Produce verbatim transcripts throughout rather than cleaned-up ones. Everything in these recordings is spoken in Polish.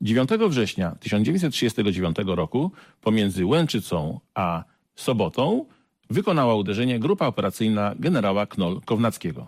dziewiątego września tysiąc dziewięćset trzydziestego dziewiątego roku pomiędzy Łęczycą a Sobotą wykonała uderzenie grupa operacyjna generała Knoll-Kownackiego.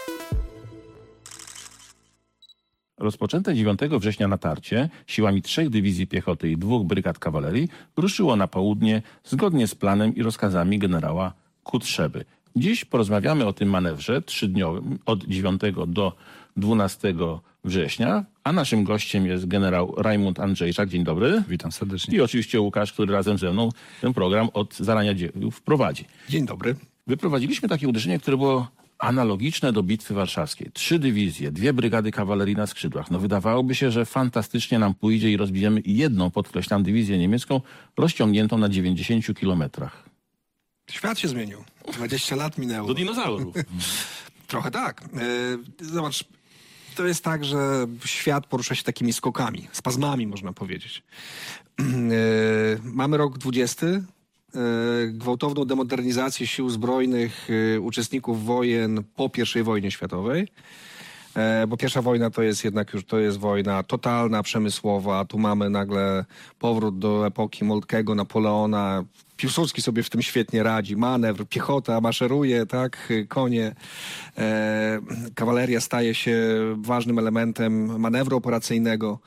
Rozpoczęte dziewiątego września natarcie siłami trzech dywizji piechoty i dwóch brygad kawalerii ruszyło na południe zgodnie z planem i rozkazami generała Kutrzeby. Dziś porozmawiamy o tym manewrze trzydniowym od dziewiątego do dwunastego września, a naszym gościem jest generał Rajmund Andrzejczak. Dzień dobry. Witam serdecznie. I oczywiście Łukasz, który razem ze mną ten program od zarania dziejów prowadzi. Dzień dobry. Wyprowadziliśmy takie uderzenie, które było analogiczne do Bitwy Warszawskiej. Trzy dywizje, dwie brygady kawalerii na skrzydłach. No wydawałoby się, że fantastycznie nam pójdzie i rozbijemy jedną, podkreślam, dywizję niemiecką rozciągniętą na dziewięćdziesięciu kilometrach. Świat się zmienił. dwadzieścia lat minęło. Do dinozaurów. Trochę tak. Yy, zobacz, to jest tak, że świat porusza się takimi skokami, spazmami można powiedzieć. Yy, mamy rok dwudziesty. Gwałtowną demodernizację sił zbrojnych uczestników wojen po pierwszej wojnie światowej. Bo pierwsza wojna to jest jednak już to jest wojna totalna, przemysłowa. Tu mamy nagle powrót do epoki Moltkiego, Napoleona. Piłsudski sobie w tym świetnie radzi. Manewr, piechota maszeruje, tak, konie. E, kawaleria staje się ważnym elementem manewru operacyjnego.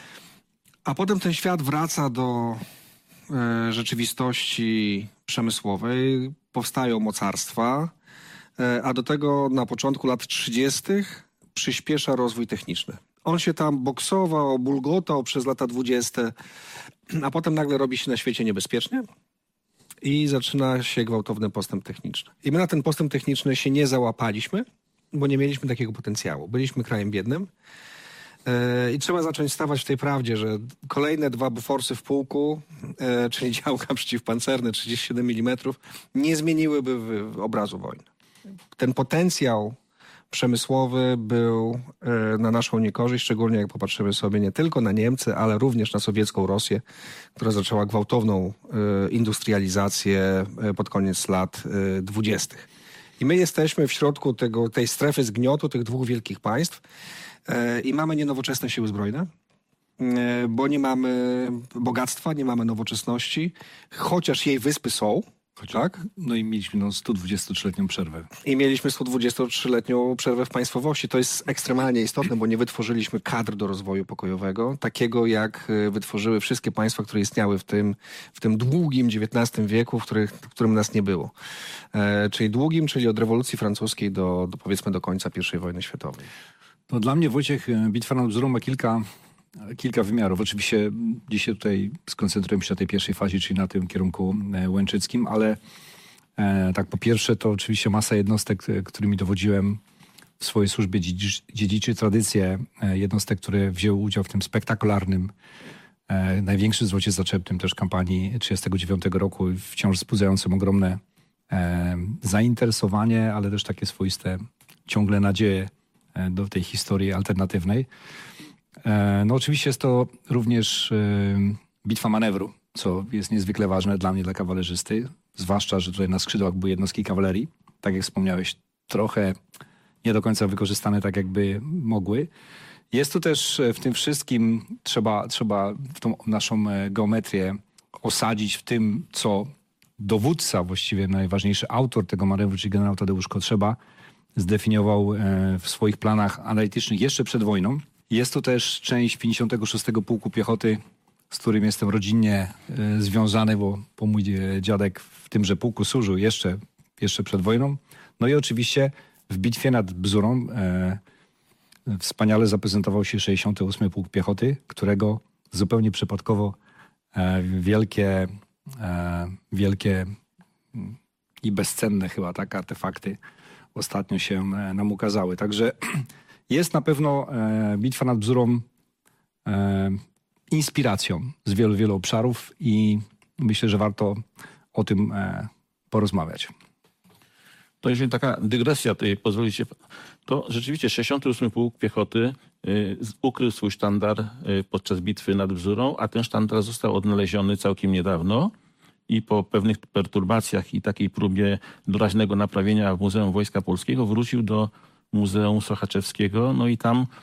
A potem ten świat wraca do e, rzeczywistości przemysłowej. Powstają mocarstwa, e, a do tego na początku lat trzydziestych przyspiesza rozwój techniczny. On się tam boksował, bulgotał przez lata dwudzieste, a potem nagle robi się na świecie niebezpiecznie i zaczyna się gwałtowny postęp techniczny. I my na ten postęp techniczny się nie załapaliśmy, bo nie mieliśmy takiego potencjału. Byliśmy krajem biednym yy, i trzeba zacząć stawać w tej prawdzie, że kolejne dwa Boforsy w pułku, yy, czyli działka przeciwpancerne trzydzieści siedem milimetrów, nie zmieniłyby w, w obrazu wojny. Ten potencjał przemysłowy był y, na naszą niekorzyść, szczególnie jak popatrzymy sobie nie tylko na Niemcy, ale również na sowiecką Rosję, która zaczęła gwałtowną y, industrializację y, pod koniec lat y, dwudziestych. I my jesteśmy w środku tego, tej strefy zgniotu tych dwóch wielkich państw y, i mamy nienowoczesne siły zbrojne, y, bo nie mamy bogactwa, nie mamy nowoczesności, chociaż jej wyspy są. Tak? No i mieliśmy no, sto dwudziestotrzyletnią przerwę. I mieliśmy sto dwudziestotrzyletnią przerwę w państwowości. To jest ekstremalnie istotne, bo nie wytworzyliśmy kadr do rozwoju pokojowego, takiego jak wytworzyły wszystkie państwa, które istniały w tym, w tym długim dziewiętnastym wieku, w, których, w którym nas nie było. E, czyli długim, czyli od rewolucji francuskiej do, do powiedzmy do końca pierwszej wojny światowej. No, dla mnie, Wojciech, bitwa nad Bzurą ma kilka... Kilka wymiarów. Oczywiście dzisiaj tutaj skoncentrujemy się na tej pierwszej fazie, czyli na tym kierunku łęczyckim, ale e, tak po pierwsze to oczywiście masa jednostek, którymi dowodziłem w swojej służbie dziedziczy tradycję jednostek, które wzięły udział w tym spektakularnym, e, największym złocie zaczepnym też kampanii trzydziestego dziewiątego roku, wciąż wzbudzającym ogromne e, zainteresowanie, ale też takie swoiste ciągle nadzieje do tej historii alternatywnej. No oczywiście jest to również bitwa manewru, co jest niezwykle ważne dla mnie, dla kawalerzysty. Zwłaszcza, że tutaj na skrzydłach były jednostki kawalerii. Tak jak wspomniałeś, trochę nie do końca wykorzystane tak, jakby mogły. Jest tu też w tym wszystkim, trzeba, trzeba w tą naszą geometrię osadzić w tym, co dowódca, właściwie najważniejszy autor tego manewru, czyli generał Tadeusz Kotrzeba, zdefiniował w swoich planach analitycznych jeszcze przed wojną. Jest to też część pięćdziesiątego szóstego Pułku Piechoty, z którym jestem rodzinnie y, związany, bo, bo mój dziadek w tymże pułku służył jeszcze, jeszcze przed wojną. No i oczywiście w bitwie nad Bzurą y, wspaniale zaprezentował się sześćdziesiąty ósmy Pułk Piechoty, którego zupełnie przypadkowo y, wielkie, y, wielkie y, i bezcenne chyba tak artefakty ostatnio się y, nam ukazały. Także jest na pewno e, bitwa nad Bzurą e, inspiracją z wielu, wielu obszarów i myślę, że warto o tym e, porozmawiać. To jeżeli taka dygresja tutaj pozwolicie, to rzeczywiście sześćdziesiąty ósmy Pułk Piechoty y, ukrył swój sztandar y, podczas bitwy nad Bzurą, a ten sztandar został odnaleziony całkiem niedawno i po pewnych perturbacjach i takiej próbie doraźnego naprawienia w Muzeum Wojska Polskiego wrócił do Muzeum Sochaczewskiego, no i tam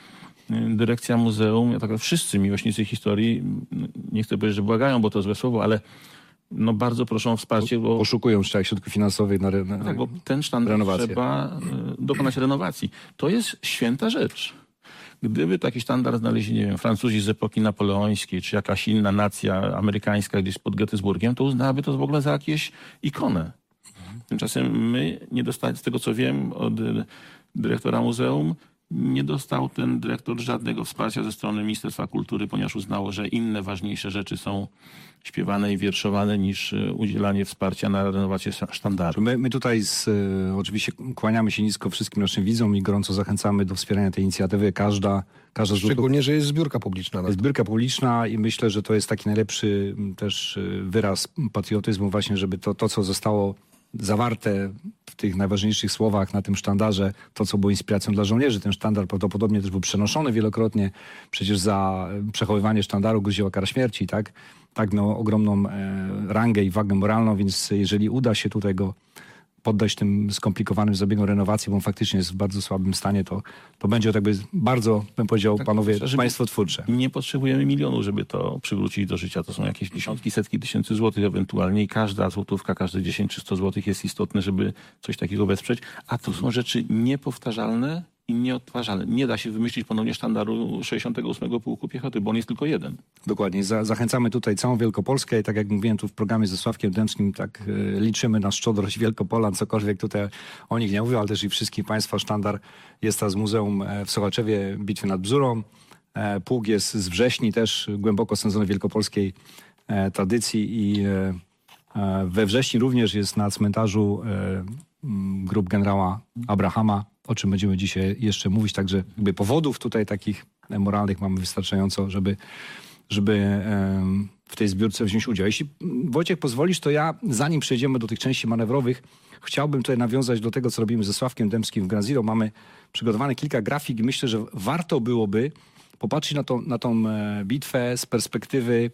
dyrekcja muzeum, ja tak wszyscy miłośnicy historii, nie chcę powiedzieć, że błagają, bo to złe słowo, ale no bardzo proszą o wsparcie, bo, Poszukują jeszcze środków finansowych na, na, tak, bo ten sztandar renowację. trzeba y, dokonać renowacji. To jest święta rzecz. Gdyby taki sztandar znaleźli, nie wiem, Francuzi z epoki napoleońskiej, czy jakaś inna nacja amerykańska gdzieś pod Gettysburgiem, to uznałaby to w ogóle za jakieś ikonę. Tymczasem my nie dostali, z tego co wiem, od y, dyrektora muzeum, nie dostał ten dyrektor żadnego wsparcia ze strony Ministerstwa Kultury, ponieważ uznało, że inne ważniejsze rzeczy są śpiewane i wierszowane niż y, udzielanie wsparcia na renowację sztandaru. My, my tutaj z, e, oczywiście kłaniamy się nisko wszystkim naszym widzom i gorąco zachęcamy do wspierania tej inicjatywy. Każda, każda złotówka Szczególnie, że jest zbiórka publiczna. Na jest to. zbiórka publiczna i myślę, że to jest taki najlepszy m, też e, wyraz patriotyzmu właśnie, żeby to, to co zostało zawarte w tych najważniejszych słowach na tym sztandarze, to co było inspiracją dla żołnierzy. Ten sztandar prawdopodobnie też był przenoszony wielokrotnie. Przecież za przechowywanie sztandaru groziła kara śmierci, tak? Tak miał ogromną e, rangę i wagę moralną, więc jeżeli uda się tutaj go poddać tym skomplikowanym zabiegom renowacji, bo on faktycznie jest w bardzo słabym stanie, to, to będzie jakby bardzo, bym powiedział, Tak, panowie, żeby- państwo twórcze. Nie potrzebujemy milionu, żeby to przywrócić do życia. To są jakieś dziesiątki, setki tysięcy złotych ewentualnie i każda złotówka, każde dziesięć czy sto złotych jest istotne, żeby coś takiego wesprzeć. A to są rzeczy niepowtarzalne i nieodtwarzalne. Nie da się wymyślić ponownie sztandaru sześćdziesiątego ósmego Pułku Piechoty, bo on jest tylko jeden. Dokładnie. Za, zachęcamy tutaj całą Wielkopolskę i tak jak mówiłem tu w programie ze Sławkiem Dębskim, tak e, liczymy na szczodrość Wielkopolan, cokolwiek tutaj o nich nie mówię, ale też i wszystkich państwa. Sztandar jest teraz w Muzeum e, w Sochaczewie Bitwy nad Bzurą. E, Pułk jest z wrześni, też głęboko osadzony w wielkopolskiej e, tradycji i e, e, we wrześni również jest na cmentarzu e, m, grób generała Abrahama, o czym będziemy dzisiaj jeszcze mówić. Także jakby powodów tutaj takich e, moralnych mamy wystarczająco, żeby, żeby em, w tej zbiórce wziąć udział. Jeśli mm, Wojciech pozwolisz, to ja zanim przejdziemy do tych części manewrowych, chciałbym tutaj nawiązać do tego, co robimy ze Sławkiem Dębskim w Grand Zero. Mamy przygotowane kilka grafik i myślę, że warto byłoby popatrzeć na tą, na tą e, bitwę z perspektywy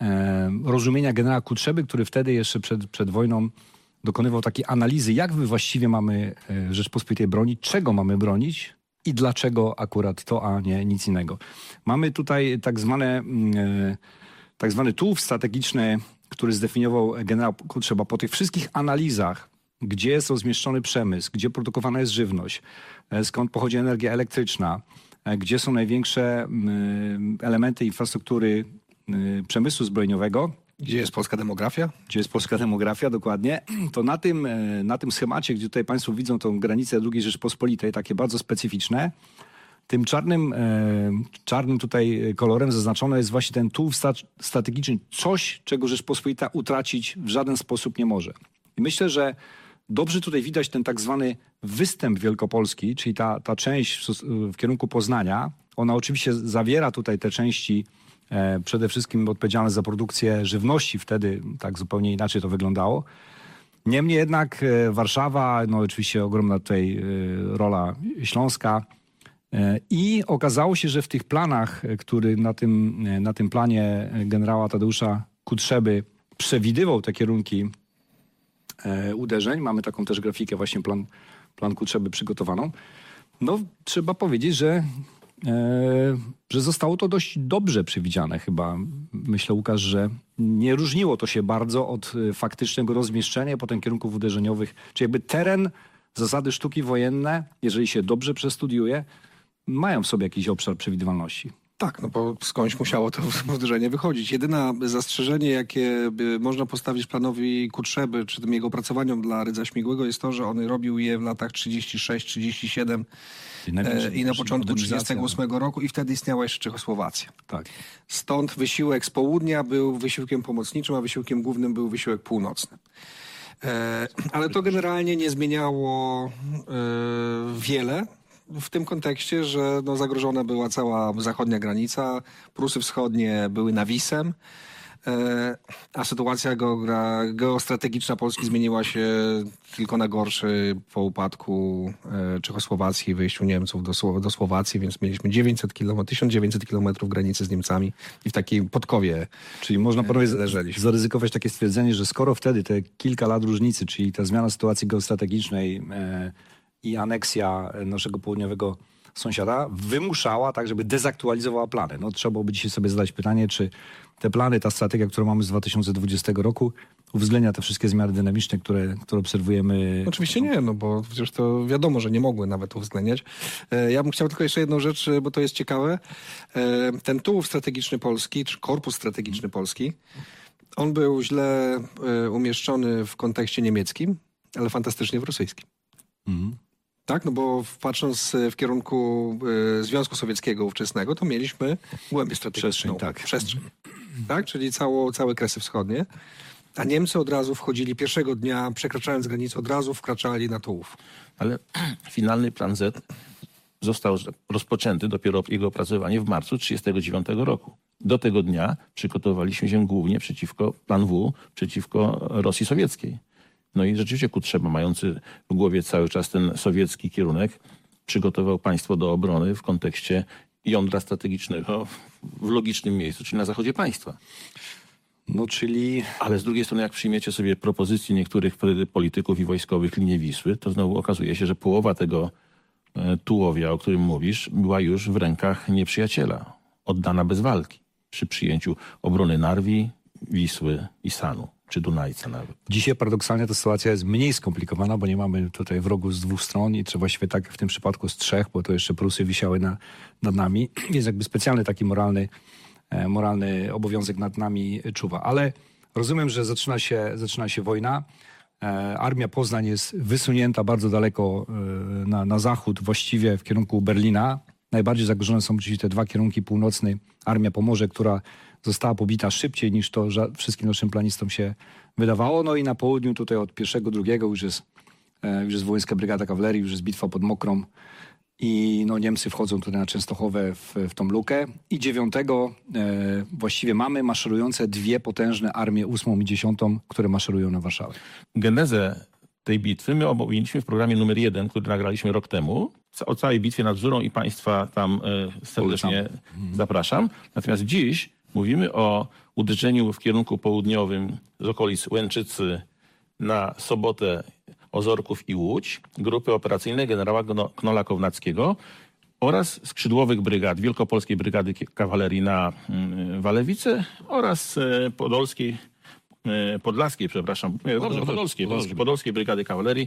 e, rozumienia generała Kutrzeby, który wtedy jeszcze przed, przed wojną dokonywał takiej analizy, jak my właściwie mamy e, Rzeczpospolitej bronić, czego mamy bronić i dlaczego akurat to, a nie nic innego. Mamy tutaj tak zwane, mm, e, tak zwany tułów strategiczny, który zdefiniował generał Kutrzeba po tych wszystkich analizach, gdzie jest rozmieszczony przemysł, gdzie produkowana jest żywność, e, skąd pochodzi energia elektryczna, e, gdzie są największe mm, elementy infrastruktury y, przemysłu zbrojeniowego, Gdzie jest polska demografia? gdzie jest polska demografia dokładnie, to na tym, e, na tym schemacie, gdzie tutaj państwo widzą tą granicę drugiej Rzeczypospolitej, takie bardzo specyficzne, tym czarnym, e, czarnym tutaj kolorem zaznaczone jest właśnie ten tułów sta- strategiczny, coś, czego Rzeczpospolita utracić w żaden sposób nie może. I myślę, że dobrze tutaj widać ten tak zwany występ wielkopolski, czyli ta, ta część w, sos- w kierunku Poznania. Ona oczywiście zawiera tutaj te części e, przede wszystkim odpowiedzialne za produkcję żywności. Wtedy tak zupełnie inaczej to wyglądało. Niemniej jednak e, Warszawa, no oczywiście ogromna tutaj e, rola Śląska. E, I okazało się, że w tych planach, e, który na tym, e, na tym planie generała Tadeusza Kutrzeby przewidywał te kierunki e, uderzeń, mamy taką też grafikę, właśnie plan, plan Kutrzeby przygotowaną, no trzeba powiedzieć, że, e, że zostało to dość dobrze przewidziane chyba. Myślę, Łukasz, że nie różniło to się bardzo od e, faktycznego rozmieszczenia, potem kierunków uderzeniowych. Czyli jakby teren, zasady sztuki wojenne, jeżeli się dobrze przestudiuje, mają w sobie jakiś obszar przewidywalności. Tak, no bo skądś musiało to uderzenie wychodzić. Jedyne zastrzeżenie, jakie by można postawić planowi Kutrzeby, czy tym jego opracowaniom dla Rydza Śmigłego, jest to, że on robił je w latach trzydziestym szóstym trzydziestym siódmym e, i na początku trzydziestego ósmego roku i wtedy istniała jeszcze Czechosłowacja. Tak. Stąd wysiłek z południa był wysiłkiem pomocniczym, a wysiłkiem głównym był wysiłek północny. E, ale to generalnie nie zmieniało e, wiele. W tym kontekście, że no, zagrożona była cała zachodnia granica, Prusy Wschodnie były nawisem, e, a sytuacja geogra- geostrategiczna Polski zmieniła się tylko na gorszy po upadku e, Czechosłowacji i wyjściu Niemców do, Sło- do Słowacji, więc mieliśmy dziewięćset kilometrów, tysiąc dziewięćset kilometrów granicy z Niemcami i w takiej podkowie. Czyli można panowie leżeliśmy. zaryzykować takie stwierdzenie, że skoro wtedy te kilka lat różnicy, czyli ta zmiana sytuacji geostrategicznej e, i aneksja naszego południowego sąsiada wymuszała tak, żeby dezaktualizowała plany. No trzeba byłoby dzisiaj sobie zadać pytanie, czy te plany, ta strategia, którą mamy z dwa tysiące dwudziestego roku uwzględnia te wszystkie zmiany dynamiczne, które, które obserwujemy. Oczywiście nie, no bo przecież to wiadomo, że nie mogły nawet uwzględniać. E, Ja bym chciał tylko jeszcze jedną rzecz, bo to jest ciekawe. E, Ten tułów strategiczny Polski, czy korpus strategiczny Polski, on był źle e, umieszczony w kontekście niemieckim, ale fantastycznie w rosyjskim. Mhm. Tak, no bo patrząc w kierunku e, Związku Sowieckiego ówczesnego, to mieliśmy głębię strategiczną. Przestrzeń, tak. Przestrzeń, tak, czyli cało, całe Kresy Wschodnie. A Niemcy od razu wchodzili pierwszego dnia, przekraczając granicę, od razu wkraczali na Tułów. Ale finalny plan Z został rozpoczęty, dopiero jego opracowanie w marcu tysiąc dziewięćset trzydziestego dziewiątego roku. Do tego dnia przygotowaliśmy się głównie przeciwko, plan W, przeciwko Rosji sowieckiej. No i rzeczywiście Kutrzeba, mający w głowie cały czas ten sowiecki kierunek, przygotował państwo do obrony w kontekście jądra strategicznego w logicznym miejscu, czyli na zachodzie państwa. No czyli... Ale z drugiej strony, jak przyjmiecie sobie propozycje niektórych polityków i wojskowych linii Wisły, to znowu okazuje się, że połowa tego e, tułowia, o którym mówisz, była już w rękach nieprzyjaciela, oddana bez walki przy przyjęciu obrony Narwi, Wisły i Sanu, czy Dunajca nawet. Dzisiaj paradoksalnie ta sytuacja jest mniej skomplikowana, bo nie mamy tutaj wrogów z dwóch stron i trzeba właściwie tak w tym przypadku z trzech, bo to jeszcze Prusy wisiały na, nad nami. Jest jakby specjalny taki moralny moralny obowiązek nad nami czuwa. Ale rozumiem, że zaczyna się, zaczyna się wojna. E, Armia Poznań jest wysunięta bardzo daleko e, na, na zachód, właściwie w kierunku Berlina. Najbardziej zagrożone są oczywiście te dwa kierunki, północny. Armia Pomorze, która została pobita szybciej niż to że wszystkim naszym planistom się wydawało. No i na południu tutaj od pierwszego, drugiego już jest, e, już jest Wołyńska Brygada Kawalerii, już jest bitwa pod Mokrą. I no, Niemcy wchodzą tutaj na Częstochowę w, w tą lukę. I dziewiątego e, właściwie mamy maszerujące dwie potężne armie, ósmą i dziesiątą, które maszerują na Warszawę. Genezę tej bitwy my omówiliśmy w programie numer jeden, który nagraliśmy rok temu. O całej bitwie nad Bzurą i państwa tam e, serdecznie Polecam. zapraszam. Natomiast dziś mówimy o uderzeniu w kierunku południowym z okolic Łęczycy na Sobotę, Ozorków i Łódź, grupy operacyjnej generała Knola Kownackiego oraz skrzydłowych brygad, Wielkopolskiej Brygady Kawalerii na Walewice oraz Podolskiej, Podlaskiej, przepraszam, nie, dobrze, Podolskiej, Podolskiej, Podolskiej Brygady Kawalerii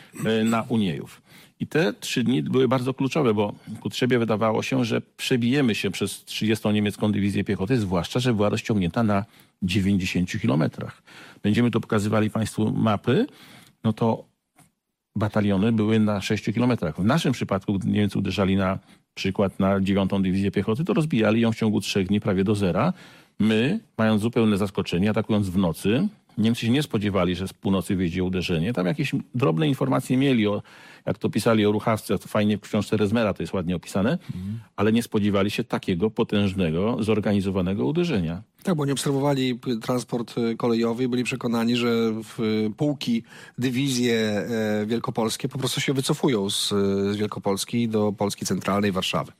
na Uniejów. I te trzy dni były bardzo kluczowe, bo Kutrzebie wydawało się, że przebijemy się przez trzydziestą niemiecką dywizję piechoty, zwłaszcza, że była rozciągnięta na dziewięćdziesięciu kilometrach. Będziemy tu pokazywali państwu mapy, no to bataliony były na sześciu kilometrach. W naszym przypadku, gdy Niemcy uderzali na przykład na dziewiątą dywizję piechoty, to rozbijali ją w ciągu trzech dni prawie do zera. My, mając zupełne zaskoczenie, atakując w nocy, Niemcy się nie spodziewali, że z północy wyjdzie uderzenie. Tam jakieś drobne informacje mieli, o, jak to pisali o Ruchawce, to fajnie w książce Rezmera to jest ładnie opisane, mm. ale nie spodziewali się takiego potężnego, zorganizowanego uderzenia. Tak, bo nie obserwowali transport kolejowy i byli przekonani, że pułki, dywizje wielkopolskie po prostu się wycofują z, z Wielkopolski do Polski Centralnej, Warszawy.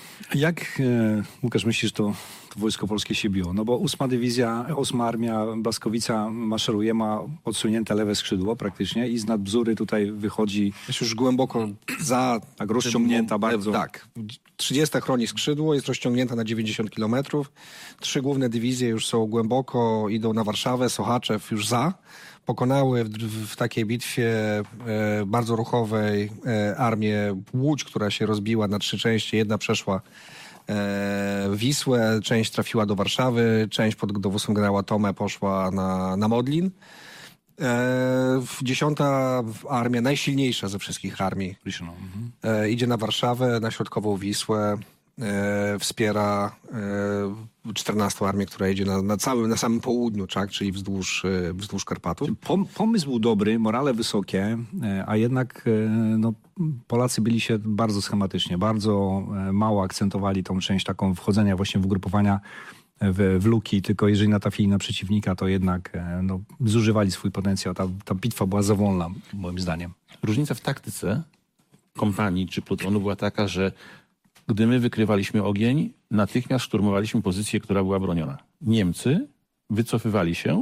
Jak, e, Łukasz, myślisz, to, to Wojsko Polskie się biło? No bo ósma dywizja, ósma armia Blaskowica maszeruje, ma odsunięte lewe skrzydło praktycznie i z nad Bzury tutaj wychodzi... Jest już głęboko za... Tak rozciągnięta bardzo. Tak. trzydziesta chroni skrzydło, jest rozciągnięta na dziewięćdziesiąt kilometrów. Trzy główne dywizje już są głęboko, idą na Warszawę, Sochaczew już za. Pokonały w, w takiej bitwie e, bardzo ruchowej e, armię Łódź, która się rozbiła na trzy części. Jedna przeszła e, Wisłę, część trafiła do Warszawy, część pod dowództwem generała Tomę poszła na, na Modlin. E, dziesiąta armia, najsilniejsza ze wszystkich armii, e, idzie na Warszawę, na środkową Wisłę. E, wspiera e, czternastą armię, która idzie na, na całym, na samym południu, tak? Czyli wzdłuż, e, wzdłuż Karpatów. Pom, pomysł był dobry, morale wysokie, e, a jednak e, no, Polacy byli się bardzo schematycznie, bardzo e, mało akcentowali tą część taką wchodzenia właśnie w ugrupowania w, w luki, tylko jeżeli natrafili na przeciwnika, to jednak e, no, zużywali swój potencjał. Ta, ta bitwa była za wolna, moim zdaniem. Różnica w taktyce kompanii czy plutonu była taka, że gdy my wykrywaliśmy ogień, natychmiast szturmowaliśmy pozycję, która była broniona. Niemcy wycofywali się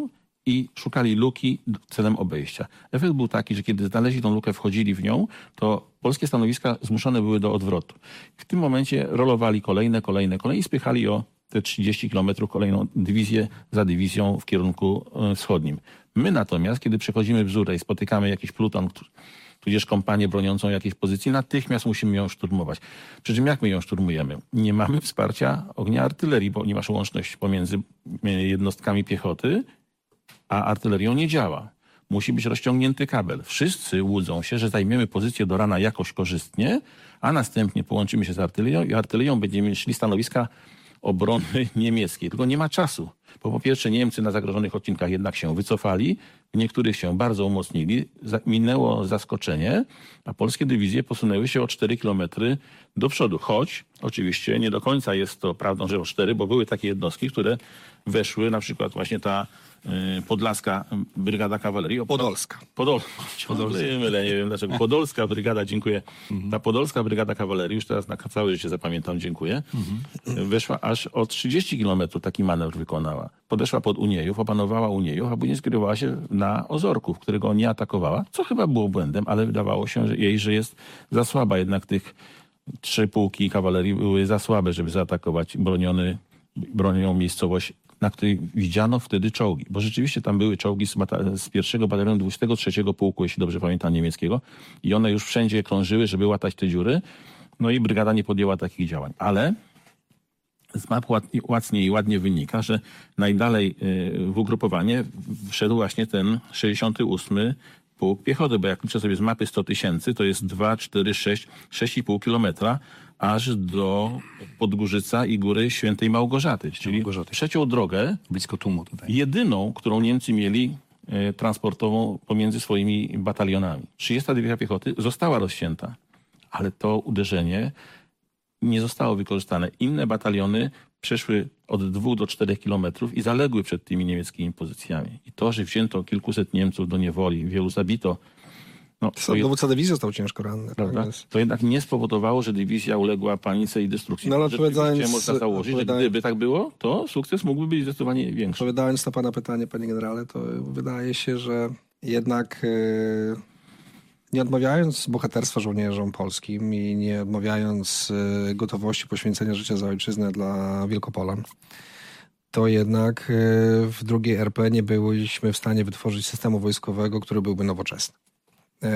i szukali luki celem obejścia. Efekt był taki, że kiedy znaleźli tą lukę, wchodzili w nią, to polskie stanowiska zmuszone były do odwrotu. W tym momencie rolowali kolejne, kolejne, kolejne i spychali o te trzydzieści kilometrów kolejną dywizję za dywizją w kierunku wschodnim. My natomiast, kiedy przechodzimy wzórę i spotykamy jakiś pluton, tudzież kompanię broniącą jakiejś pozycji, natychmiast musimy ją szturmować. Przy czym jak my ją szturmujemy? Nie mamy wsparcia ognia artylerii, ponieważ łączność pomiędzy jednostkami piechoty a artylerią nie działa. Musi być rozciągnięty kabel. Wszyscy łudzą się, że zajmiemy pozycję do rana jakoś korzystnie, a następnie połączymy się z artylerią i artylerią będziemy szli stanowiska obrony niemieckiej. Tylko nie ma czasu. Bo po pierwsze Niemcy na zagrożonych odcinkach jednak się wycofali, w niektórych się bardzo umocnili, minęło zaskoczenie, a polskie dywizje posunęły się o cztery kilometry do przodu. Choć oczywiście nie do końca jest to prawdą, że o cztery, bo były takie jednostki, które weszły, na przykład właśnie ta y, podlaska brygada kawalerii. Podolska. Podol... Podolska. Mylę, nie wiem dlaczego. Podolska brygada, dziękuję. Mhm. Ta podolska brygada kawalerii, już teraz na całe życie zapamiętam, dziękuję. Mhm. Weszła aż o trzydzieści kilometrów, taki manewr wykonała. Podeszła pod Uniejów, opanowała Uniejów, a później skierowała się na Ozorków, którego nie atakowała, co chyba było błędem, ale wydawało się że jej, że jest za słaba. Jednak tych trzy pułki kawalerii były za słabe, żeby zaatakować broniony, bronią miejscowość, na której widziano wtedy czołgi. Bo rzeczywiście tam były czołgi z, bata- z pierwszego batalionu dwudziestego trzeciego pułku, jeśli dobrze pamiętam, niemieckiego. I one już wszędzie krążyły, żeby łatać te dziury. No i brygada nie podjęła takich działań. Ale z map łatwiej i ładnie wynika, że najdalej w ugrupowanie wszedł właśnie ten sześćdziesiąty ósmy pułk piechoty, bo jak liczę sobie z mapy sto tysięcy, to jest dwa, cztery, sześć, sześć i pół kilometra aż do Podgórzyca i Góry Świętej Małgorzaty, czyli Małgorzaty. Trzecią drogę, blisko Tumu tutaj. Jedyną, którą Niemcy mieli e, transportową pomiędzy swoimi batalionami. trzydziesta dywizja piechoty została rozcięta, ale to uderzenie nie zostało wykorzystane. Inne bataliony przeszły od dwóch do czterech kilometrów i zaległy przed tymi niemieckimi pozycjami. I to, że wzięto kilkuset Niemców do niewoli, wielu zabito, no, to dowódca dywizji został ciężko ranny. Prawda? Tak więc... To jednak nie spowodowało, że dywizja uległa panice i destrukcji. No, ale odpowiadając, można założyć, odpowiadając... że gdyby tak było, to sukces mógłby być zdecydowanie większy. Odpowiadając na pana pytanie, panie generale, to wydaje się, że jednak... Yy... Nie odmawiając bohaterstwa żołnierzom polskim i nie odmawiając y, gotowości poświęcenia życia za ojczyznę dla Wielkopolan, to jednak y, w drugiej R P nie byliśmy w stanie wytworzyć systemu wojskowego, który byłby nowoczesny. Y,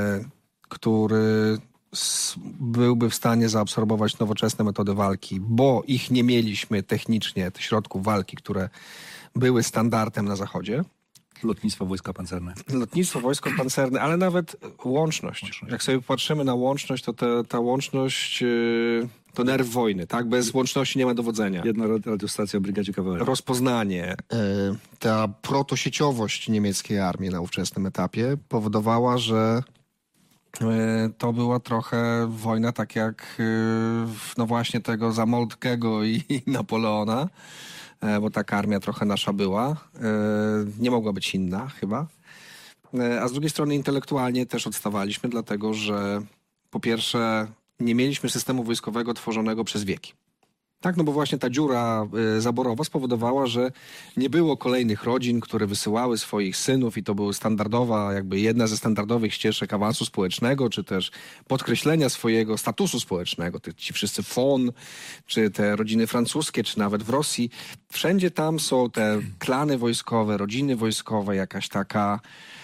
który s, byłby w stanie zaabsorbować nowoczesne metody walki, bo ich nie mieliśmy technicznie, tych środków walki, które były standardem na Zachodzie. Lotnictwo, wojska pancerne. Lotnictwo, wojsko pancerne, ale nawet łączność. łączność. Jak sobie patrzymy na łączność, to te, ta łączność yy, to nerw wojny, tak? Bez łączności nie ma dowodzenia. Jedna radiostacja w Brygadzie Kawalerii. Rozpoznanie. Yy, ta protosieciowość niemieckiej armii na ówczesnym etapie powodowała, że yy, to była trochę wojna tak jak yy, no właśnie tego Zamoltkego i, i Napoleona, bo taka armia trochę nasza była. Nie mogła być inna chyba. A z drugiej strony intelektualnie też odstawaliśmy, dlatego że po pierwsze nie mieliśmy systemu wojskowego tworzonego przez wieki. Tak, no bo właśnie ta dziura zaborowa spowodowała, że nie było kolejnych rodzin, które wysyłały swoich synów i to była standardowa, jakby jedna ze standardowych ścieżek awansu społecznego, czy też podkreślenia swojego statusu społecznego. Ci wszyscy von, czy te rodziny francuskie, czy nawet w Rosji. Wszędzie tam są te klany wojskowe, rodziny wojskowe, jakaś taka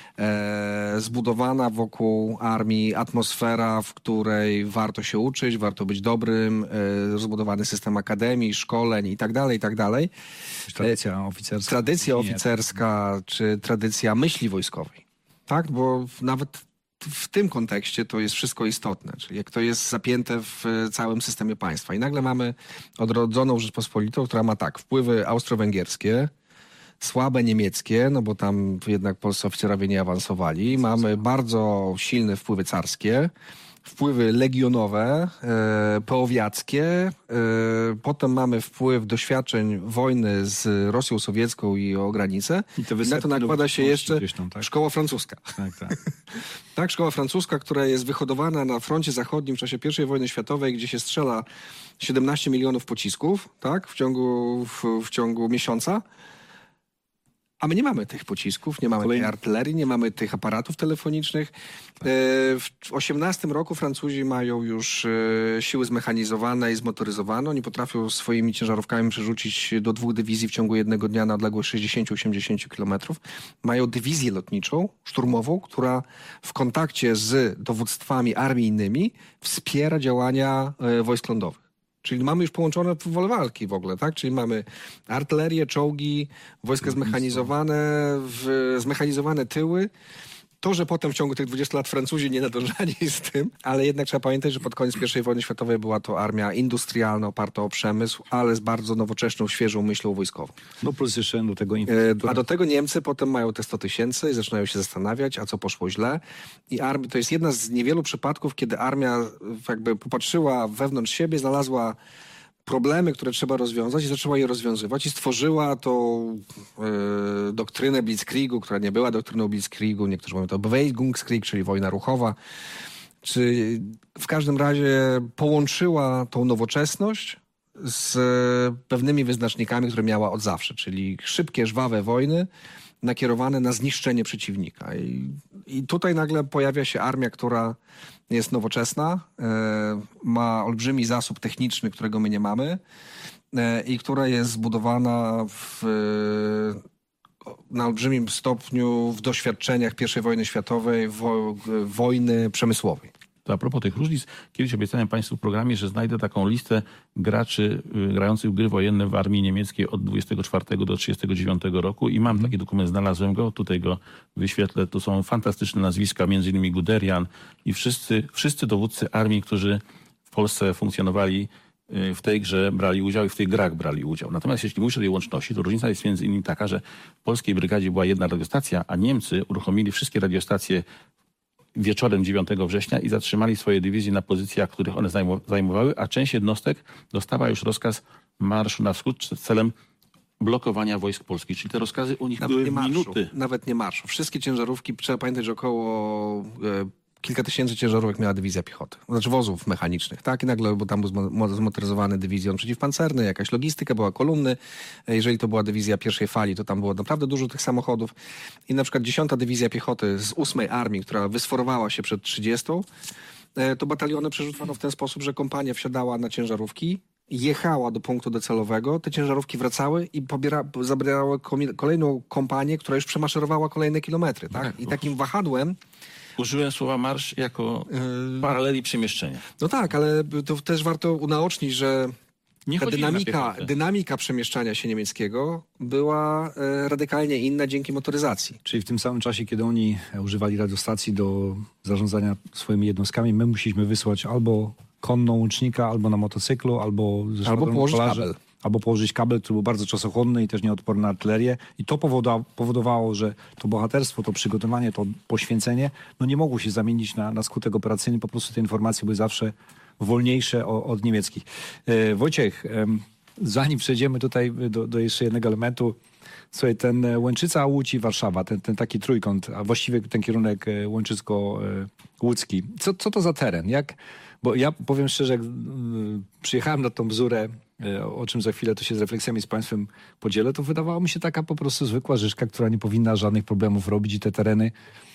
e, zbudowana wokół armii atmosfera, w której warto się uczyć, warto być dobrym, e, zbudowany system akademii, szkoleń i tak dalej, i tak dalej. Tradycja oficerska. Tradycja oficerska, czy tradycja myśli wojskowej. Tak, bo nawet w tym kontekście to jest wszystko istotne, czyli jak to jest zapięte w całym systemie państwa. I nagle mamy odrodzoną Rzeczpospolitą, która ma tak, wpływy austro-węgierskie, słabe niemieckie, no bo tam jednak polscy oficerowie nie awansowali. Mamy bardzo silne wpływy carskie, wpływy legionowe, e, połowiackie. E, potem mamy wpływ doświadczeń wojny z Rosją Sowiecką i o granicę. I, to I na to nakłada się jeszcze tam, tak? szkoła francuska. Tak, tak. tak, szkoła francuska, która jest wyhodowana na froncie zachodnim w czasie pierwszej wojny światowej, gdzie się strzela siedemnaście milionów pocisków, tak, w ciągu, w, w ciągu miesiąca. A my nie mamy tych pocisków, nie mamy Kolejny. tej artylerii, nie mamy tych aparatów telefonicznych. Tak. W osiemnastym roku Francuzi mają już siły zmechanizowane i zmotoryzowane. Oni potrafią swoimi ciężarówkami przerzucić do dwóch dywizji w ciągu jednego dnia na odległość sześćdziesiąt do osiemdziesięciu kilometrów. Mają dywizję lotniczą, szturmową, która w kontakcie z dowództwami armijnymi wspiera działania wojsk lądowych. Czyli mamy już połączone wolę walki w ogóle, tak? Czyli mamy artylerię, czołgi, wojska zmechanizowane, w, zmechanizowane tyły. To, że potem w ciągu tych dwudziestu lat Francuzi nie nadążali z tym, ale jednak trzeba pamiętać, że pod koniec pierwszej wojny światowej była to armia industrialna, oparta o przemysł, ale z bardzo nowoczesną, świeżą myślą wojskową. No plus jeszcze do tego E, infrastruktura. A do tego Niemcy potem mają te sto tysięcy i zaczynają się zastanawiać, a co poszło źle. I armia, to jest jedna z niewielu przypadków, kiedy armia jakby popatrzyła wewnątrz siebie, znalazła problemy, które trzeba rozwiązać i zaczęła je rozwiązywać i stworzyła tą e, doktrynę Blitzkriegu, która nie była doktryną Blitzkriegu, niektórzy mówią to Bewegungskrieg, czyli wojna ruchowa. Czy w każdym razie połączyła tą nowoczesność z pewnymi wyznacznikami, które miała od zawsze, czyli szybkie, żwawe wojny nakierowane na zniszczenie przeciwnika. I, i tutaj nagle pojawia się armia, która jest nowoczesna, e, ma olbrzymi zasób techniczny, którego my nie mamy e, i która jest zbudowana w, e, na olbrzymim stopniu w doświadczeniach pierwszej wojny światowej, wo, wojny przemysłowej. To a propos tych różnic, kiedyś obiecałem Państwu w programie, że znajdę taką listę graczy y, grających w gry wojenne w armii niemieckiej od dwudziestego czwartego do trzydziestego dziewiątego roku i mam mm. taki dokument, znalazłem go, tutaj go wyświetlę. Tu są fantastyczne nazwiska, między innymi Guderian i wszyscy, wszyscy dowódcy armii, którzy w Polsce funkcjonowali y, w tej grze, brali udział i w tych grach brali udział. Natomiast jeśli mówisz o tej łączności, to różnica jest między innymi taka, że w polskiej brygadzie była jedna radiostacja, a Niemcy uruchomili wszystkie radiostacje wieczorem dziewiątego września i zatrzymali swoje dywizje na pozycjach, których one zajmowały, a część jednostek dostała już rozkaz marszu na wschód celem blokowania wojsk polskich. Czyli te rozkazy u nich Nawet były nie marszu, minuty. Nawet nie marszu. Wszystkie ciężarówki, trzeba pamiętać, że około e, kilka tysięcy ciężarówek miała dywizja piechoty. Znaczy wozów mechanicznych, tak? I nagle, bo tam był zmo- zmotoryzowany dywizjon przeciwpancerny, jakaś logistyka, była kolumny. Jeżeli to była dywizja pierwszej fali, to tam było naprawdę dużo tych samochodów. I na przykład dziesiąta dywizja piechoty z ósmej armii, która wysforowała się przed trzydziestą, e, to bataliony przerzucano w ten sposób, że kompania wsiadała na ciężarówki, jechała do punktu docelowego, te ciężarówki wracały i pobiera, zabierały komi- kolejną kompanię, która już przemaszerowała kolejne kilometry, tak? Tak. I takim wahadłem. Użyłem słowa marsz jako paraleli przemieszczenia. No tak, ale to też warto unaocznić, że Nie ta chodzili na dynamika, piechotę. dynamika przemieszczania się niemieckiego była e, radykalnie inna dzięki motoryzacji. Czyli w tym samym czasie, kiedy oni używali radiostacji do zarządzania swoimi jednostkami, my musieliśmy wysłać albo konną łucznika, albo na motocyklu, albo ze Albo położyć kolarzy, kabel. Albo położyć kabel, który był bardzo czasochłonny i też nieodporny na artylerię. I to powoda- powodowało, że to bohaterstwo, to przygotowanie, to poświęcenie, no nie mogło się zamienić na, na skutek operacyjny. Po prostu te informacje były zawsze wolniejsze o, od niemieckich. E, Wojciech, e, zanim przejdziemy tutaj do, do jeszcze jednego elementu, słuchaj, ten Łęczyca, Łódź i Warszawa, ten, ten taki trójkąt, a właściwie ten kierunek e, łęczycko-łódzki. Co, co to za teren? Jak, bo ja powiem szczerze, jak y, przyjechałem na tą Bzurę, y, o czym za chwilę to się z refleksjami z Państwem podzielę, to wydawało mi się taka po prostu zwykła Żyżka, która nie powinna żadnych problemów robić i te tereny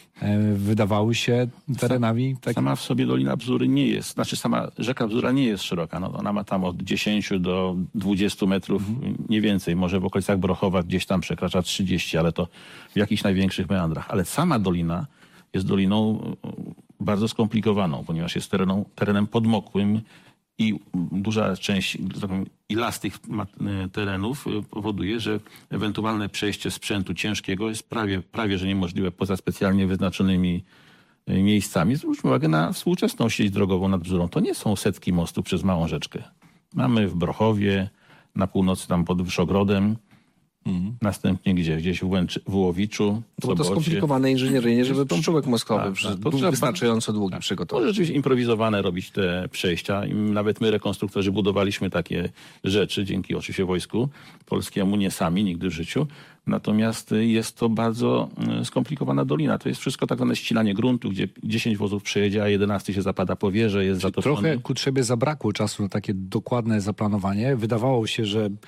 y, wydawały się terenami tak. Sama w sobie Dolina Bzury nie jest, znaczy sama rzeka Bzura nie jest szeroka. No, ona ma tam od dziesięciu do dwudziestu metrów, mhm. nie więcej. Może w okolicach Brochowa gdzieś tam przekracza trzydzieści, ale to w jakichś największych meandrach. Ale sama dolina jest doliną bardzo skomplikowaną, ponieważ jest tereną, terenem podmokłym i duża część i las tych terenów powoduje, że ewentualne przejście sprzętu ciężkiego jest prawie, prawie że niemożliwe poza specjalnie wyznaczonymi miejscami. Zwróćmy uwagę na współczesną sieć drogową nad Bzurą. To nie są setki mostów przez małą rzeczkę. Mamy w Brochowie, na północy tam pod Wyszogrodem, Mhm. Następnie gdzie? Gdzieś w, Łęczy, w Łowiczu. To było to skomplikowane inżynieryjnie, żeby przyczółek mostowy tak, tak. był wystarczająco długi tak. przygotować. Może rzeczywiście improwizowane robić te przejścia. I nawet my, rekonstruktorzy, budowaliśmy takie rzeczy, dzięki oczywiście Wojsku Polskiemu, nie sami, nigdy w życiu. Natomiast jest to bardzo skomplikowana dolina. To jest wszystko tak zwane ścinanie gruntu, gdzie dziesięć wozów przejedzie, a jedenasty się zapada po wieże, jest zatoczony. Trochę ku trzebie zabrakło czasu na takie dokładne zaplanowanie. Wydawało się, że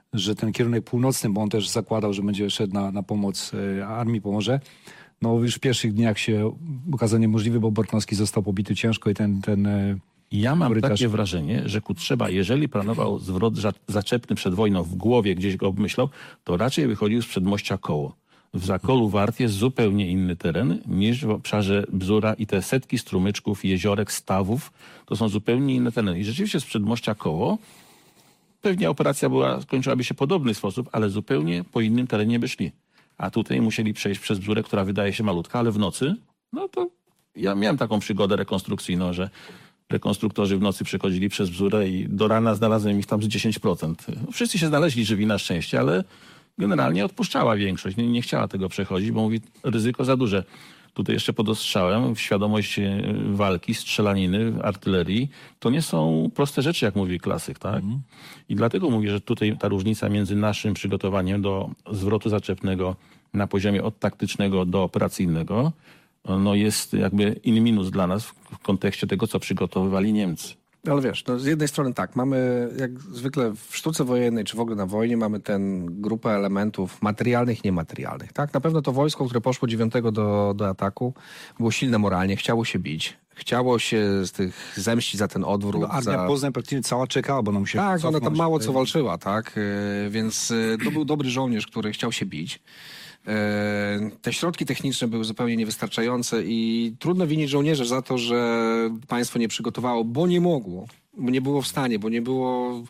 że ten kierunek północny, bo on też zakładał, że będzie szedł na, na pomoc e, Armii Pomorze, no już w pierwszych dniach się okazał niemożliwy, bo Borknowski został pobity ciężko i ten... ten e, Ja mam korytarz... takie wrażenie, że Kutrzeba, jeżeli planował zwrot za- zaczepny przed wojną, w głowie gdzieś go obmyślał, to raczej wychodził z przedmościa Koło. W Zakolu Wart jest zupełnie inny teren niż w obszarze Bzura i te setki strumyczków, jeziorek, stawów, to są zupełnie inne tereny. I rzeczywiście z przedmościa Koło pewnie operacja była, skończyłaby się w podobny sposób, ale zupełnie po innym terenie by szli. A tutaj musieli przejść przez Bzurę, która wydaje się malutka, ale w nocy, no to ja miałem taką przygodę rekonstrukcyjną, że rekonstruktorzy w nocy przechodzili przez Bzurę i do rana znalazłem ich tam z dziesięć procent. Wszyscy się znaleźli żywi na szczęście, ale generalnie odpuszczała większość. Nie, nie chciała tego przechodzić, bo mówi, ryzyko za duże. Tutaj jeszcze pod ostrzałem, świadomość walki, strzelaniny, artylerii, to nie są proste rzeczy, jak mówi klasyk, tak? Mm. I dlatego mówię, że tutaj ta różnica między naszym przygotowaniem do zwrotu zaczepnego na poziomie od taktycznego do operacyjnego, no jest jakby in minus dla nas w kontekście tego, co przygotowywali Niemcy. Ale wiesz, no z jednej strony tak, mamy jak zwykle w sztuce wojennej, czy w ogóle na wojnie, mamy tę grupę elementów materialnych i niematerialnych. Tak? Na pewno to wojsko, które poszło dziewiątego do, do ataku, było silne moralnie, chciało się bić, chciało się z tych zemścić za ten odwrót. No, Armia za... Poznań praktycznie cała czekała, bo nam się Tak, cofnąć. ona tam mało co walczyła, tak? Yy, więc yy, to był dobry żołnierz, który chciał się bić. Te środki techniczne były zupełnie niewystarczające i trudno winić żołnierzy za to, że państwo nie przygotowało, bo nie mogło, bo nie było w stanie, bo nie było,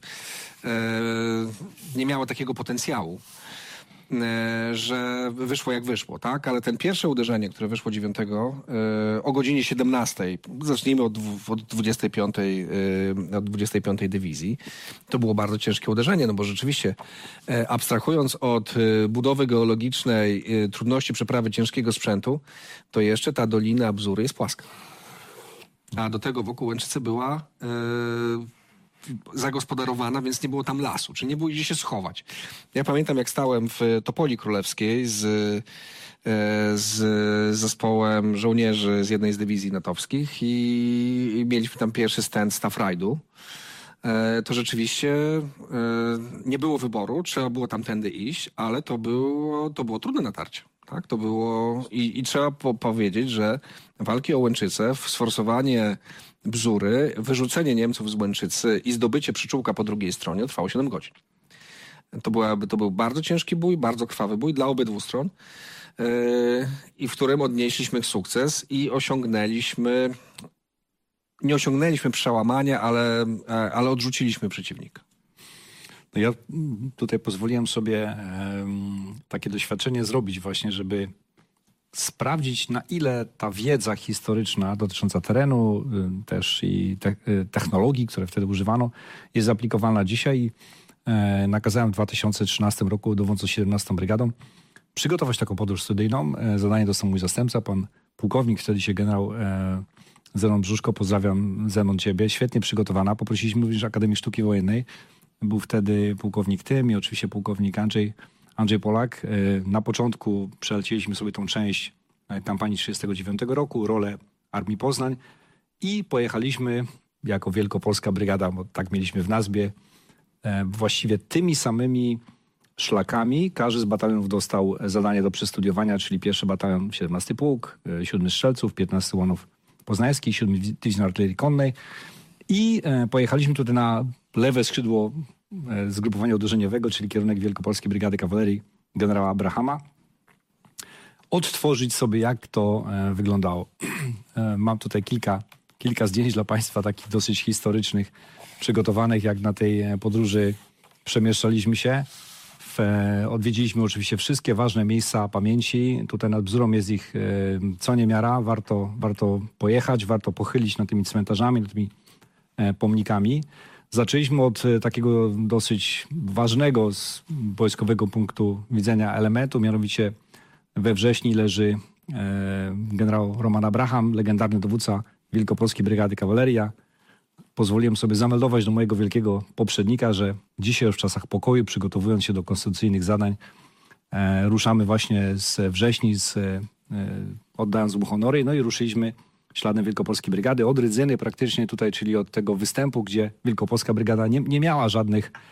nie miało takiego potencjału, że wyszło jak wyszło, tak? Ale ten pierwsze uderzenie, które wyszło dziewiątego o godzinie siedemnastej, zacznijmy od, od dwudziestej piątej, od dwudziestej piątej dywizji, to było bardzo ciężkie uderzenie, no bo rzeczywiście abstrahując od budowy geologicznej, trudności przeprawy ciężkiego sprzętu, to jeszcze ta dolina Bzury jest płaska. A do tego wokół Łęczycy była zagospodarowana, więc nie było tam lasu, czy nie było gdzie się schować. Ja pamiętam, jak stałem w Topoli Królewskiej z, z zespołem żołnierzy z jednej z dywizji natowskich i, i mieliśmy tam pierwszy stand Staff Ride'u. To rzeczywiście nie było wyboru, trzeba było tamtędy iść, ale to było, to było trudne natarcie. Tak, to było i, i trzeba po, powiedzieć, że walki o Łęczycę, sforsowanie Bzury, wyrzucenie Niemców z Łęczycy i zdobycie przyczółka po drugiej stronie trwało siedem godzin. To, była, to był bardzo ciężki bój, bardzo krwawy bój dla obydwu stron yy, i w którym odnieśliśmy sukces i osiągnęliśmy, nie osiągnęliśmy przełamania, ale, ale odrzuciliśmy przeciwnika. No ja tutaj pozwoliłem sobie um, takie doświadczenie zrobić właśnie, żeby sprawdzić, na ile ta wiedza historyczna dotycząca terenu y, też i te, y, technologii, które wtedy używano, jest aplikowana dzisiaj. Y, nakazałem w dwa tysiące trzynastym roku dowódcą siedemnastą Brygadą przygotować taką podróż studyjną. Y, zadanie dostał mój zastępca, pan pułkownik, wtedy się generał y, Zenon Brzuszko. Pozdrawiam, Zenon, ciebie. Świetnie przygotowana. Poprosiliśmy również Akademii Sztuki Wojennej. Był wtedy pułkownik Tym i oczywiście pułkownik Andrzej, Andrzej Polak. Na początku przelecieliśmy sobie tą część kampanii trzydziestego dziewiątego roku, rolę Armii Poznań i pojechaliśmy jako Wielkopolska Brygada, bo tak mieliśmy w nazwie, właściwie tymi samymi szlakami. Każdy z batalionów dostał zadanie do przestudiowania, czyli pierwszy batalion, siedemnasty Pułk, siódmy Strzelców, piętnasty Łonów Poznański, siódmy Dywizjon Artylerii Konnej i pojechaliśmy tutaj na lewe skrzydło zgrupowania uderzeniowego, czyli kierunek Wielkopolskiej Brygady Kawalerii generała Abrahama. Odtworzyć sobie, jak to e, wyglądało. E, mam tutaj kilka, kilka zdjęć dla Państwa, takich dosyć historycznych, przygotowanych, jak na tej podróży przemieszczaliśmy się. W, e, odwiedziliśmy oczywiście wszystkie ważne miejsca pamięci. Tutaj nad Bzurą jest ich e, co niemiara. Warto, warto pojechać, warto pochylić nad tymi cmentarzami, nad tymi e, pomnikami. Zaczęliśmy od takiego dosyć ważnego z wojskowego punktu widzenia elementu, mianowicie we Wrześni leży e, generał Roman Abraham, legendarny dowódca Wielkopolskiej Brygady Kawaleria. Pozwoliłem sobie zameldować do mojego wielkiego poprzednika, że dzisiaj już w czasach pokoju, przygotowując się do konstytucyjnych zadań, e, ruszamy właśnie z Wrześni, z, e, oddając mu honory, no i ruszyliśmy śladem Wielkopolskiej Brygady od Rydzyny praktycznie tutaj, czyli od tego występu, gdzie Wielkopolska Brygada nie, nie miała żadnych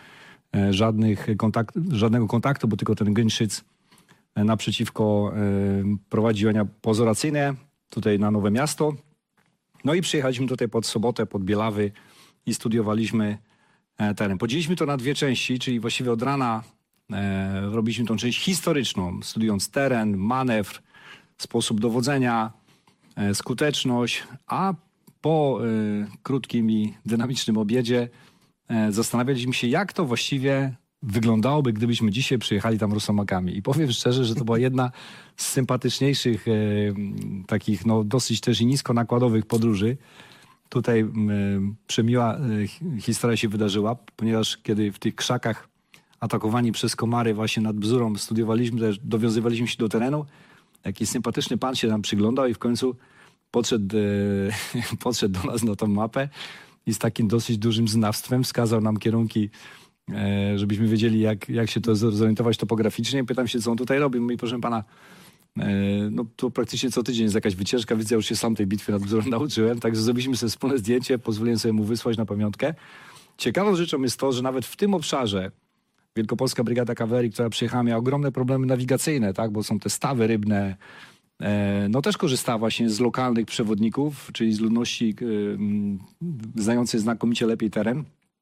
żadnych kontakt, żadnego kontaktu, bo tylko ten Gęszyc naprzeciwko prowadzi działania pozoracyjne tutaj na Nowe Miasto. No i przyjechaliśmy tutaj pod sobotę, pod Bielawy i studiowaliśmy teren. Podzieliliśmy to na dwie części, czyli właściwie od rana e, robiliśmy tą część historyczną, studiując teren, manewr, sposób dowodzenia, e, skuteczność, a po e, krótkim i dynamicznym obiedzie e, zastanawialiśmy się, jak to właściwie wyglądałoby, gdybyśmy dzisiaj przyjechali tam Rosomakami. I powiem szczerze, że to była jedna z sympatyczniejszych, e, takich no, dosyć też i niskonakładowych podróży. Tutaj y, przemiła y, historia się wydarzyła, ponieważ kiedy w tych krzakach atakowani przez komary właśnie nad Bzurą studiowaliśmy, też dowiązywaliśmy się do terenu, jakiś sympatyczny pan się nam przyglądał i w końcu podszedł, y, podszedł do nas na tą mapę i z takim dosyć dużym znawstwem wskazał nam kierunki, y, żebyśmy wiedzieli, jak, jak się to zorientować topograficznie. Pytam się, co on tutaj robi. Mówi, proszę pana, no to praktycznie co tydzień jest jakaś wycieczka, więc ja już się sam tej bitwy nad Bzurą nauczyłem, także zrobiliśmy sobie wspólne zdjęcie, pozwoliłem sobie mu wysłać na pamiątkę. Ciekawą rzeczą jest to, że nawet w tym obszarze Wielkopolska Brygada Kawalerii, która przyjechała, miała ogromne problemy nawigacyjne, tak, bo są te stawy rybne, no też korzystała właśnie z lokalnych przewodników, czyli z ludności znającej znakomicie lepiej teren.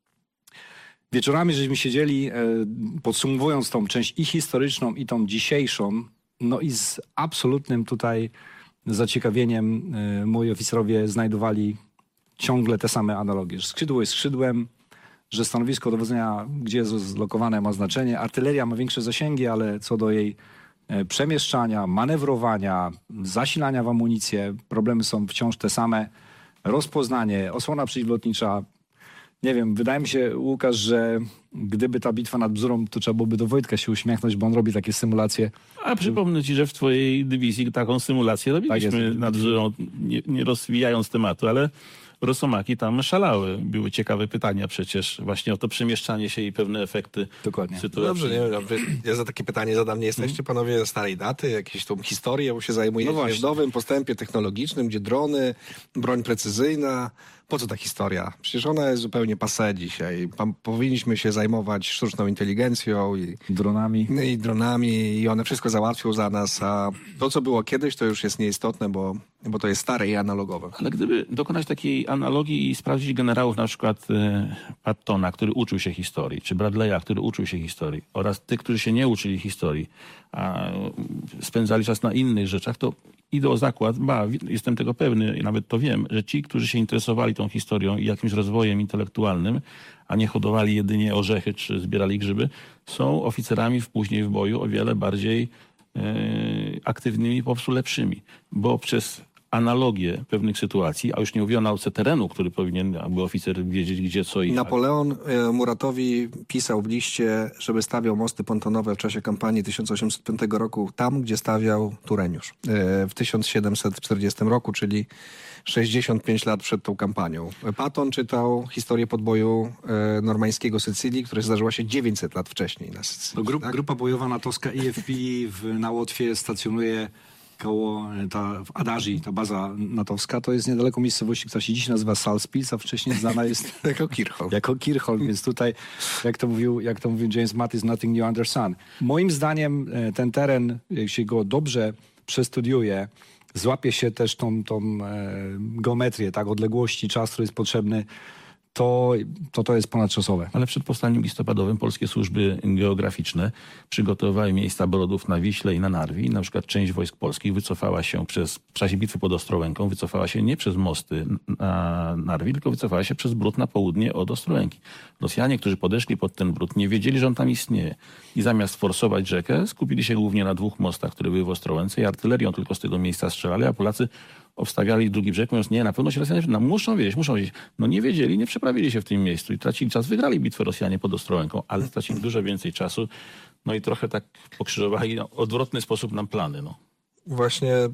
Wieczorami żeśmy siedzieli, podsumowując tą część i historyczną, i tą dzisiejszą. No i z absolutnym tutaj zaciekawieniem y, moi oficerowie znajdowali ciągle te same analogie. Że skrzydło jest skrzydłem, że stanowisko dowodzenia, gdzie jest zlokowane, ma znaczenie. Artyleria ma większe zasięgi, ale co do jej y, przemieszczania, manewrowania, zasilania w amunicję, problemy są wciąż te same. Rozpoznanie, osłona przeciwlotnicza. Nie wiem, wydaje mi się, Łukasz, że gdyby ta bitwa nad Bzurą, to trzeba byłoby do Wojtka się uśmiechnąć, bo on robi takie symulacje. A przypomnę ci, że w twojej dywizji taką symulację robiliśmy tak nad Bzurą, nie, nie rozwijając tematu, ale Rosomaki tam szalały. Były ciekawe pytania przecież właśnie o to przemieszczanie się i pewne efekty Dokładnie. sytuacji. Dobrze, nie, dobrze. Ja za takie pytanie zadam. Nie jesteście panowie starej daty, jakieś tą historię, bo się zajmujecie No w nowym postępie technologicznym, gdzie drony, broń precyzyjna. Po co ta historia? Przecież ona jest zupełnie passé dzisiaj. Pan, powinniśmy się zajmować sztuczną inteligencją i Dronami. i dronami i one wszystko załatwią za nas, a to, co było kiedyś, to już jest nieistotne, bo, bo to jest stare i analogowe. Ale gdyby dokonać takiej analogii i sprawdzić generałów, na przykład e, Pattona, który uczył się historii, czy Bradley'a, który uczył się historii, oraz tych, którzy się nie uczyli historii, a spędzali czas na innych rzeczach, to idę o zakład, ba, jestem tego pewny i nawet to wiem, że ci, którzy się interesowali tą historią i jakimś rozwojem intelektualnym, a nie hodowali jedynie orzechy czy zbierali grzyby, są oficerami w, później w boju o wiele bardziej e, aktywnymi, po prostu lepszymi. Bo przez analogię pewnych sytuacji, a już nie mówię o nauce terenu, który powinien, aby oficer wiedzieć gdzie, co i jak. Napoleon e, Muratowi pisał w liście, żeby stawiał mosty pontonowe w czasie kampanii tysiąc osiemset piątego roku tam, gdzie stawiał Tureniusz. E, w tysiąc siedemset czterdziestym roku, czyli sześćdziesiąt pięć lat przed tą kampanią. Patton czytał historię podboju e, normańskiego Sycylii, która zdarzyła się dziewięćset lat wcześniej na Sycylii. No, grup, tak? Grupa bojowa natowska I F P w, na Łotwie stacjonuje koło ta, w Adażi, ta baza natowska. To jest niedaleko miejscowości, która się dziś nazywa Salisbury, a wcześniej znana jest jako Kirchhoff. jako Kirchhoff, więc tutaj, jak to mówił, jak to mówił James Mattis, nothing new under sun. Moim zdaniem ten teren, jak się go dobrze przestudiuje, złapie się też tą, tą e, geometrię, tak, odległości, czas, który jest potrzebny, to, to to jest ponadczasowe. Ale przed powstaniem listopadowym polskie służby geograficzne przygotowały miejsca brodów na Wiśle i na Narwi. Na przykład część wojsk polskich wycofała się przez, w czasie bitwy pod Ostrołęką, wycofała się nie przez mosty na Narwi, tylko wycofała się przez bród na południe od Ostrołęki. Rosjanie, którzy podeszli pod ten bród, nie wiedzieli, że on tam istnieje. I zamiast forsować rzekę, skupili się głównie na dwóch mostach, które były w Ostrołęce i artylerią tylko z tego miejsca strzelali, a Polacy obstawiali drugi brzeg, mówiąc, nie, na pewno się Rosjanie no, muszą wiedzieć, muszą wiedzieć. No nie wiedzieli, nie przeprawili się w tym miejscu i tracili czas. Wygrali bitwę Rosjanie pod Ostrołęką, ale stracili dużo więcej czasu. No i trochę tak pokrzyżowali no, odwrotny sposób nam plany. No. Właśnie, e,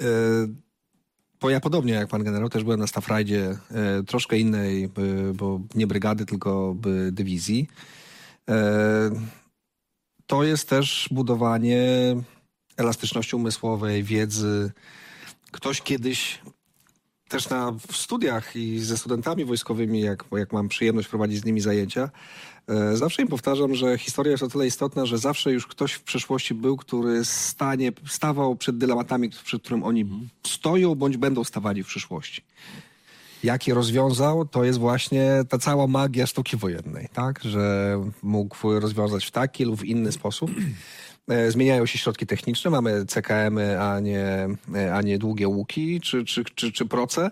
bo ja podobnie jak pan generał też byłem na Staffrajdzie, e, troszkę innej, by, bo nie brygady, tylko by dywizji. E, to jest też budowanie elastyczności umysłowej, wiedzy. Ktoś kiedyś też na w studiach i ze studentami wojskowymi, jak, jak mam przyjemność prowadzić z nimi zajęcia, e, zawsze im powtarzam, że historia jest o tyle istotna, że zawsze już ktoś w przeszłości był, który stanie, stawał przed dylematami, przed którym oni mhm. stoją bądź będą stawali w przyszłości. Jak je rozwiązał, to jest właśnie ta cała magia sztuki wojennej, tak? Że mógł rozwiązać w taki lub w inny sposób. Zmieniają się środki techniczne, mamy C K M-y, a nie, a nie długie łuki czy, czy, czy, czy proce,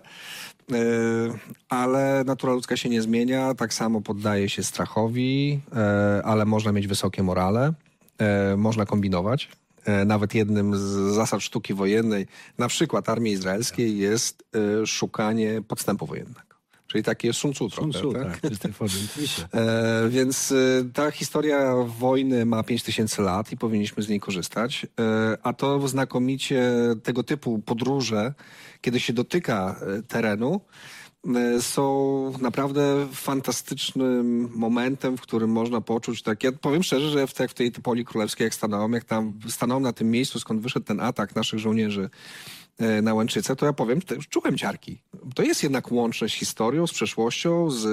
ale natura ludzka się nie zmienia, tak samo poddaje się strachowi, ale można mieć wysokie morale, można kombinować. Nawet jednym z zasad sztuki wojennej, na przykład armii izraelskiej, jest szukanie podstępu wojennego. Czyli takie Sun Tzu trochę, Sun Tzu, tak? tak, czystej formie, oczywiście. E, więc e, ta historia wojny ma pięć tysięcy lat i powinniśmy z niej korzystać. E, a to znakomicie tego typu podróże, kiedy się dotyka e, terenu, e, są naprawdę fantastycznym momentem, w którym można poczuć, tak, ja powiem szczerze, że w, te, w tej Poli Królewskiej, jak stanąłem, jak tam stanąłem na tym miejscu, skąd wyszedł ten atak naszych żołnierzy na Łęczycę, to ja powiem, już czułem ciarki. To jest jednak łączność z historią, z przeszłością, z,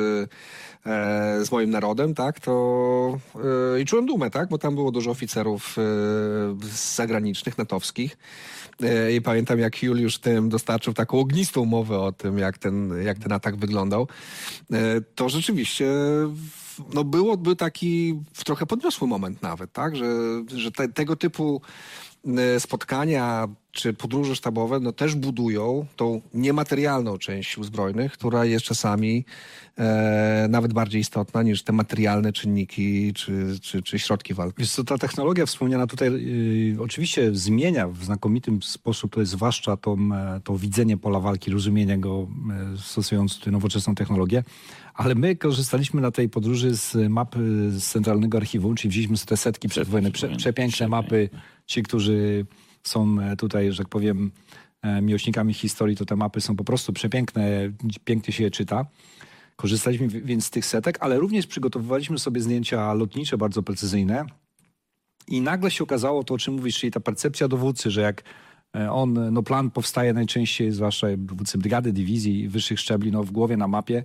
e, z moim narodem, tak, to e, i czułem dumę, tak, bo tam było dużo oficerów e, zagranicznych, natowskich e, i pamiętam, jak Juliusz tym dostarczył taką ognistą mowę o tym, jak ten, jak ten atak wyglądał. E, to rzeczywiście no byłoby taki trochę podniosły moment nawet, tak, że, że te, tego typu spotkania czy podróże sztabowe no też budują tą niematerialną część sił zbrojnych, która jest czasami e, nawet bardziej istotna niż te materialne czynniki czy, czy, czy środki walki. Wiesz co, ta technologia wspomniana tutaj yy, oczywiście zmienia w znakomitym sposób, to jest zwłaszcza to, to widzenie pola walki, rozumienie go, yy, stosując tutaj nowoczesną technologię, ale my korzystaliśmy na tej podróży z map z Centralnego Archiwum, czyli wzięliśmy sobie te setki przedwojenne, prze, przepiękne mapy. Ci, którzy są tutaj, że tak powiem, miłośnikami historii, to te mapy są po prostu przepiękne, pięknie się je czyta. Korzystaliśmy więc z tych setek, ale również przygotowywaliśmy sobie zdjęcia lotnicze bardzo precyzyjne i nagle się okazało to, o czym mówisz, czyli ta percepcja dowódcy, że jak on, no plan powstaje najczęściej, zwłaszcza dowódcy brygady, dywizji, wyższych szczebli, no w głowie na mapie,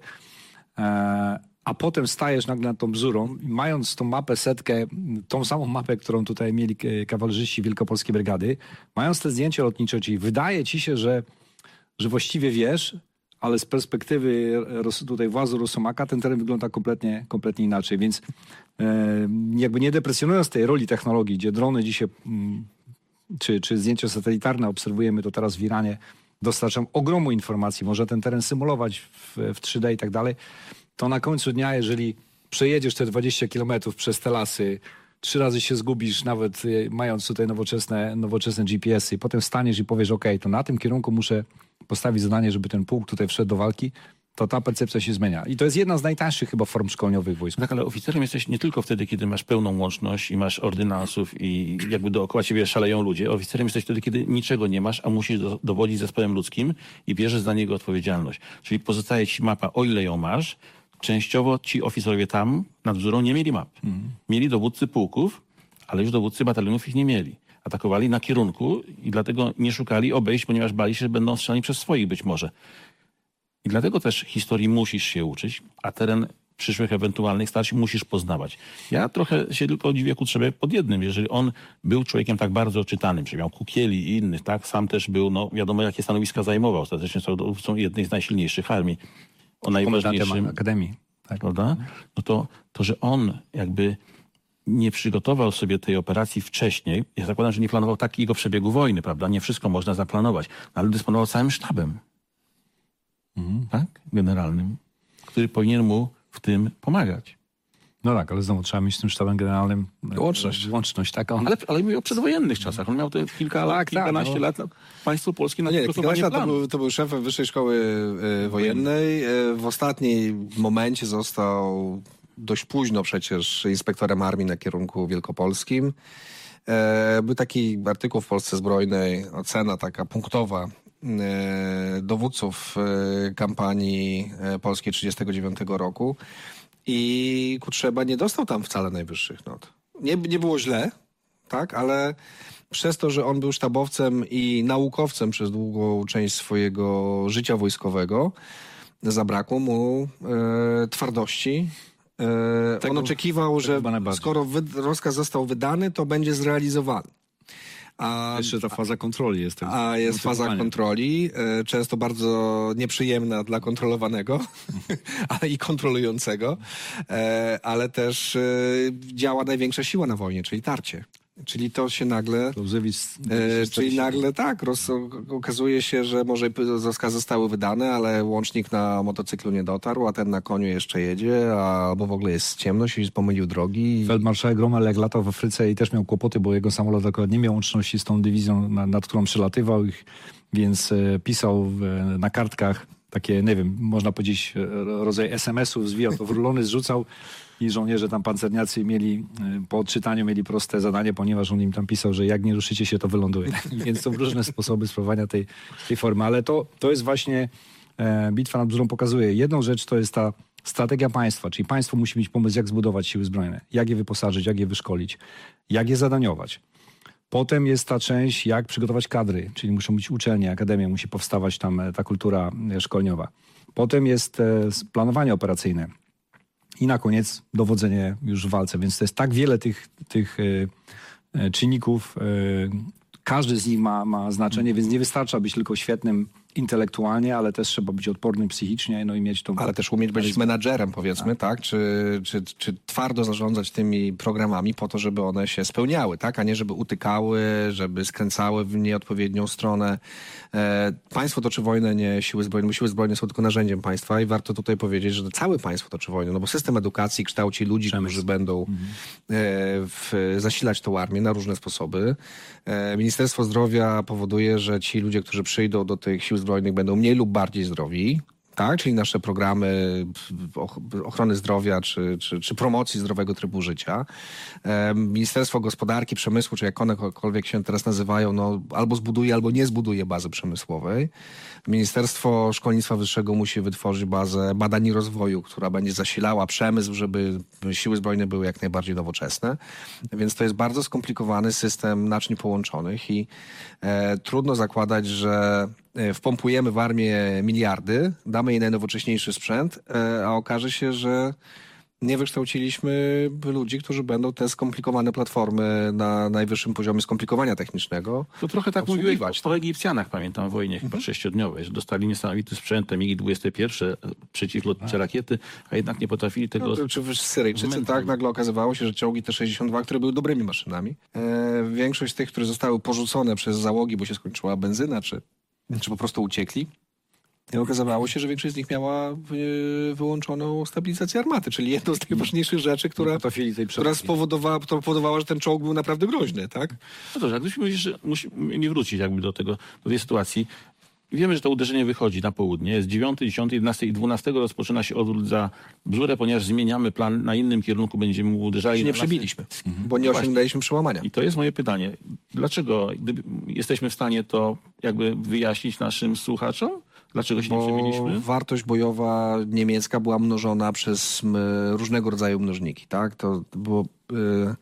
a potem stajesz nagle nad tą bzurą i mając tą mapę, setkę, tą samą mapę, którą tutaj mieli kawalerzyści Wielkopolskiej Brygady, mając te zdjęcia lotnicze, czyli wydaje ci się, że, że właściwie wiesz, ale z perspektywy tutaj włazu Rosomaka ten teren wygląda kompletnie, kompletnie inaczej, więc e, jakby nie depresjonując tej roli technologii, gdzie drony dzisiaj, m, czy, czy zdjęcia satelitarne obserwujemy to teraz w Iranie, dostarczam ogromu informacji, może ten teren symulować w, w trzy D i tak dalej, to na końcu dnia, jeżeli przejedziesz te dwadzieścia kilometrów przez te lasy, trzy razy się zgubisz, nawet mając tutaj nowoczesne, nowoczesne G P S y, potem staniesz i powiesz, ok, to na tym kierunku muszę postawić zadanie, żeby ten pułk tutaj wszedł do walki, to ta percepcja się zmienia. I to jest jedna z najtańszych chyba form szkoleniowych wojsk. Tak, ale oficerem jesteś nie tylko wtedy, kiedy masz pełną łączność i masz ordynansów i jakby dookoła ciebie szaleją ludzie. Oficerem jesteś wtedy, kiedy niczego nie masz, a musisz do, dowodzić zespołem ludzkim i bierzesz za niego odpowiedzialność. Czyli pozostaje ci mapa, o ile ją masz. Częściowo ci oficerowie tam nad Bzurą nie mieli map. Mhm. Mieli dowódcy pułków, ale już dowódcy batalionów ich nie mieli. Atakowali na kierunku i dlatego nie szukali obejść, ponieważ bali się, że będą strzelani przez swoich być może. I dlatego też historii musisz się uczyć, a teren przyszłych ewentualnych starć musisz poznawać. Ja trochę się tylko dziwię Kutrzebie pod jednym. Jeżeli on był człowiekiem tak bardzo czytanym, że miał Kukieli i innych, tak? Sam też był, no wiadomo jakie stanowiska zajmował. Ostatecznie są dowódcą jednej z najsilniejszych armii. O najważniejszym Akademii. Tak. Prawda? No to, to, że on jakby nie przygotował sobie tej operacji wcześniej, ja zakładam, że nie planował takiego przebiegu wojny, prawda? Nie wszystko można zaplanować, ale dysponował całym sztabem. Mhm. Tak? Generalnym, który powinien mu w tym pomagać. No tak, ale znowu trzeba mieć z tym sztabem generalnym łączność. łączność tak on... Ale, ale mówię o przedwojennych czasach. On miał te kilka lat, tak, kilkanaście tak, no. lat. Państwo polskie na no nie, przygotowanie lat planu. To był, to był szefem Wyższej Szkoły e, Wojennej. E, w ostatnim momencie został dość późno przecież inspektorem armii na kierunku wielkopolskim. E, był taki artykuł w Polsce Zbrojnej, ocena taka punktowa e, dowódców e, kampanii e, polskiej trzydziestego dziewiątego roku. I Kutrzeba nie dostał tam wcale najwyższych not. Nie, nie było źle, tak, ale przez to, że on był sztabowcem i naukowcem przez długą część swojego życia wojskowego, zabrakło mu e, twardości. E, Tego- on oczekiwał, że chyba najbardziej. skoro wy, rozkaz został wydany, to będzie zrealizowany. A, Jeszcze ta faza kontroli jest. tego a jest faza motywowania. kontroli, e, często bardzo nieprzyjemna dla kontrolowanego, ale i kontrolującego, e, ale też e, działa największa siła na wojnie, czyli tarcie. Czyli to się nagle... Clausewitz- E, czyli nagle tak, roz, okazuje się, że może rozkazy zostały wydane, ale łącznik na motocyklu nie dotarł, a ten na koniu jeszcze jedzie, a, albo w ogóle jest ciemność i pomylił drogi. I... Feldmarszałek Rommel jak latał w Afryce i też miał kłopoty, bo jego samolot akurat nie miał łączności z tą dywizją, nad, nad którą przelatywał, ich, więc e, pisał w, na kartkach takie, nie wiem, można powiedzieć e, rodzaj es em esów, zwijał to w rulony, zrzucał i żołnierze tam pancerniacy mieli, e, po odczytaniu mieli proste zadanie, ponieważ on im tam pisał, że jak nie ruszycie się, to wyląduje. Więc są różne sposoby sprawowania tej, tej formy, ale to, to jest właśnie e, bitwa nad Bzurą pokazuje. Jedną rzecz to jest ta strategia państwa, czyli państwo musi mieć pomysł, jak zbudować siły zbrojne, jak je wyposażyć, jak je wyszkolić, jak je zadaniować. Potem jest ta część, jak przygotować kadry, czyli muszą być uczelnie, akademia, musi powstawać tam e, ta kultura e, szkoleniowa. Potem jest e, s- planowanie operacyjne i na koniec dowodzenie już w walce, więc to jest tak wiele tych, tych e, e, czynników, e, każdy z nich ma, ma znaczenie, więc nie wystarcza być tylko świetnym intelektualnie, ale też trzeba być odpornym psychicznie, no i mieć tą... Ale też umieć być menadżerem, powiedzmy, tak? Czy, czy, czy twardo zarządzać tymi programami po to, żeby one się spełniały, tak? A nie żeby utykały, żeby skręcały w nieodpowiednią stronę. E, państwo toczy wojnę, nie siły zbrojne, bo siły zbrojne są tylko narzędziem państwa i warto tutaj powiedzieć, że całe państwo toczy wojnę, no bo system edukacji kształci ludzi, Przemysł. którzy będą e, w, zasilać tą armię na różne sposoby. E, Ministerstwo Zdrowia powoduje, że ci ludzie, którzy przyjdą do tych sił zbrojnych, będą mniej lub bardziej zdrowi. Tak, czyli nasze programy och- ochrony zdrowia czy, czy, czy promocji zdrowego trybu życia. E, Ministerstwo Gospodarki, Przemysłu, czy jakkolwiek się teraz nazywają, no, albo zbuduje, albo nie zbuduje bazy przemysłowej. Ministerstwo Szkolnictwa Wyższego musi wytworzyć bazę badań i rozwoju, która będzie zasilała przemysł, żeby siły zbrojne były jak najbardziej nowoczesne. Więc to jest bardzo skomplikowany system naczyń połączonych i e, trudno zakładać, że e, wpompujemy w armię miliardy, damy jej najnowocześniejszy sprzęt, e, a okaże się, że nie wykształciliśmy ludzi, którzy będą te skomplikowane platformy na najwyższym poziomie skomplikowania technicznego. To trochę tak mówiłeś obsługiwać. o Egipcjanach, pamiętam, w wojnie chyba sześciodniowej, że dostali niesamowity sprzęt, te MiG dwadzieścia jeden, przeciwlotnicze rakiety, a jednak nie potrafili tego... No, to, czy Syryjczycy, Momentalnie. tak, nagle okazywało się, że czołgi T sześćdziesiąt dwa, które były dobrymi maszynami, e, większość tych, które zostały porzucone przez załogi, bo się skończyła benzyna, czy, czy po prostu uciekli, i okazywało się, że większość z nich miała e, wyłączoną stabilizację armaty, czyli jedną z najważniejszych rzeczy, która, potrafili tej która przerobić. spowodowała, to powodowała, że ten czołg był naprawdę groźny, tak? No dobrze, jak gdybyśmy jeszcze musimy nie wrócić jakby do tego, do tej sytuacji. Wiemy, że to uderzenie wychodzi na południe. Jest dziewiąty, dziesiąty, jedenasty i dwunastego rozpoczyna się odwrót za Bzurę, ponieważ zmieniamy plan, na innym kierunku będziemy uderzali. Się nie na lasy. przebiliśmy, bo nie osiągnęliśmy przełamania. I to jest moje pytanie. Dlaczego, gdyby jesteśmy w stanie to jakby wyjaśnić naszym słuchaczom? Dlaczego się nie Bo przebiliśmy? wartość bojowa niemiecka była mnożona przez m, różnego rodzaju mnożniki, tak? To było... Y,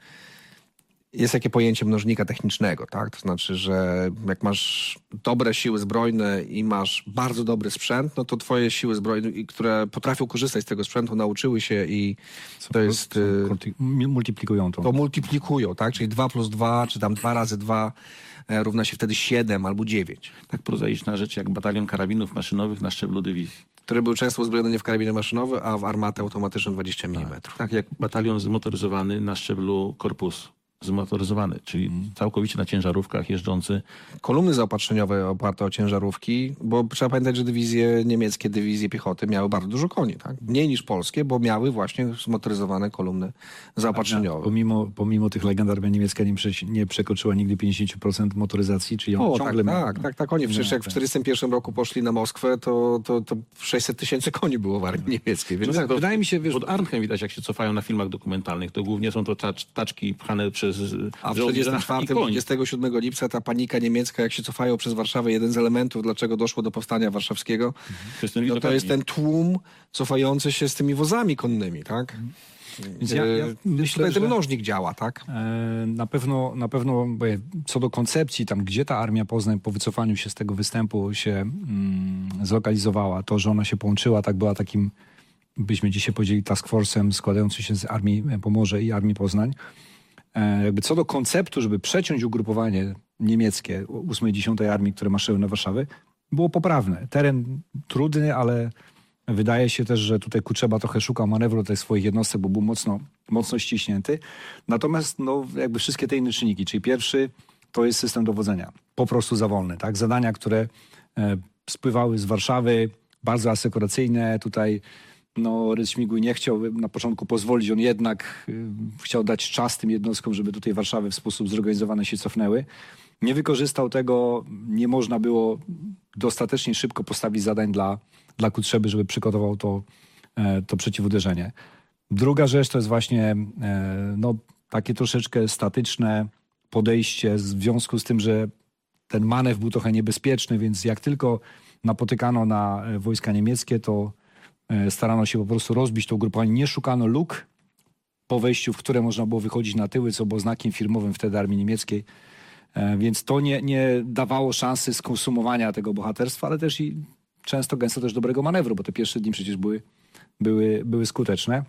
jest takie pojęcie mnożnika technicznego, tak? To znaczy, że jak masz dobre siły zbrojne i masz bardzo dobry sprzęt, no to twoje siły zbrojne, i które potrafią korzystać z tego sprzętu, nauczyły się i to jest... y, Konty- multiplikują to. to multiplikują, tak? Czyli dwa plus dwa, czy tam dwa razy dwa e, równa się wtedy siedem albo dziewięć. Tak prozaiczna rzecz jak batalion karabinów maszynowych na szczeblu dywizji. Który był często uzbrojony nie w karabiny maszynowe, a w armatę automatyczną dwadzieścia milimetrów. Tak jak batalion zmotoryzowany na szczeblu korpusu. Zmotoryzowany, czyli całkowicie na ciężarówkach jeżdżący. Kolumny zaopatrzeniowe oparte o ciężarówki, bo trzeba pamiętać, że dywizje niemieckie, dywizje piechoty miały bardzo dużo koni, tak? Mniej niż polskie, bo miały właśnie zmotoryzowane kolumny zaopatrzeniowe. Pomimo, pomimo tych legend armia niemiecka nie, prze, nie przekroczyła nigdy pięćdziesiąt procent motoryzacji, czyli on O, tak, ciągle tak, tak, tak. Oni przecież jak w tak. czterdziestym pierwszym roku poszli na Moskwę, to, to, to sześćset tysięcy koni było w armii niemieckiej. Więc No tak, to wydaje mi się, wiesz- pod Arnchem widać, jak się cofają na filmach dokumentalnych, to głównie są to tacz, taczki pchane przez A w żołnierza czterdziestym i czwartym, koń. dwudziestego siódmego lipca ta panika niemiecka, jak się cofają przez Warszawę, jeden z elementów, dlaczego doszło do powstania warszawskiego, To jest ten no to widok jest armii. ten tłum cofający się z tymi wozami konnymi, tak? Więc ja, ja myślę, Tutaj że ten mnożnik działa, tak? e, na pewno, na pewno bo ja, co do koncepcji, tam gdzie ta Armia Poznań po wycofaniu się z tego występu się mm, zlokalizowała, to, że ona się połączyła, tak była takim, byśmy dzisiaj powiedzieli, task force'em składającym się z Armii Pomorze i Armii Poznań. E, jakby co do konceptu, żeby przeciąć ugrupowanie niemieckie ósmej i dziesiątej Armii, które maszerują na Warszawę, było poprawne. Teren trudny, ale wydaje się też, że tutaj Kutrzeba trochę szukał manewru tych swoich jednostek, bo był mocno, mocno ściśnięty. Natomiast no, jakby wszystkie te inne czynniki, czyli pierwszy to jest system dowodzenia. Po prostu za wolny. Tak? Zadania, które e, spływały z Warszawy, bardzo asekuracyjne. Tutaj no, Rydz Śmigły nie chciał na początku pozwolić, on jednak y, chciał dać czas tym jednostkom, żeby tutaj Warszawy w sposób zorganizowany się cofnęły. Nie wykorzystał tego, nie można było dostatecznie szybko postawić zadań dla, dla Kutrzeby, żeby przygotował to, e, to przeciwuderzenie. Druga rzecz to jest właśnie e, no, takie troszeczkę statyczne podejście w związku z tym, że ten manewr był trochę niebezpieczny, więc jak tylko napotykano na e, wojska niemieckie, to e, starano się po prostu rozbić to ugrupowanie. Nie szukano luk po wejściu, w które można było wychodzić na tyły, co było znakiem firmowym wtedy armii niemieckiej. Więc to nie, nie dawało szansy skonsumowania tego bohaterstwa, ale też i często, gęsto też dobrego manewru, bo te pierwsze dni przecież były, były, były skuteczne.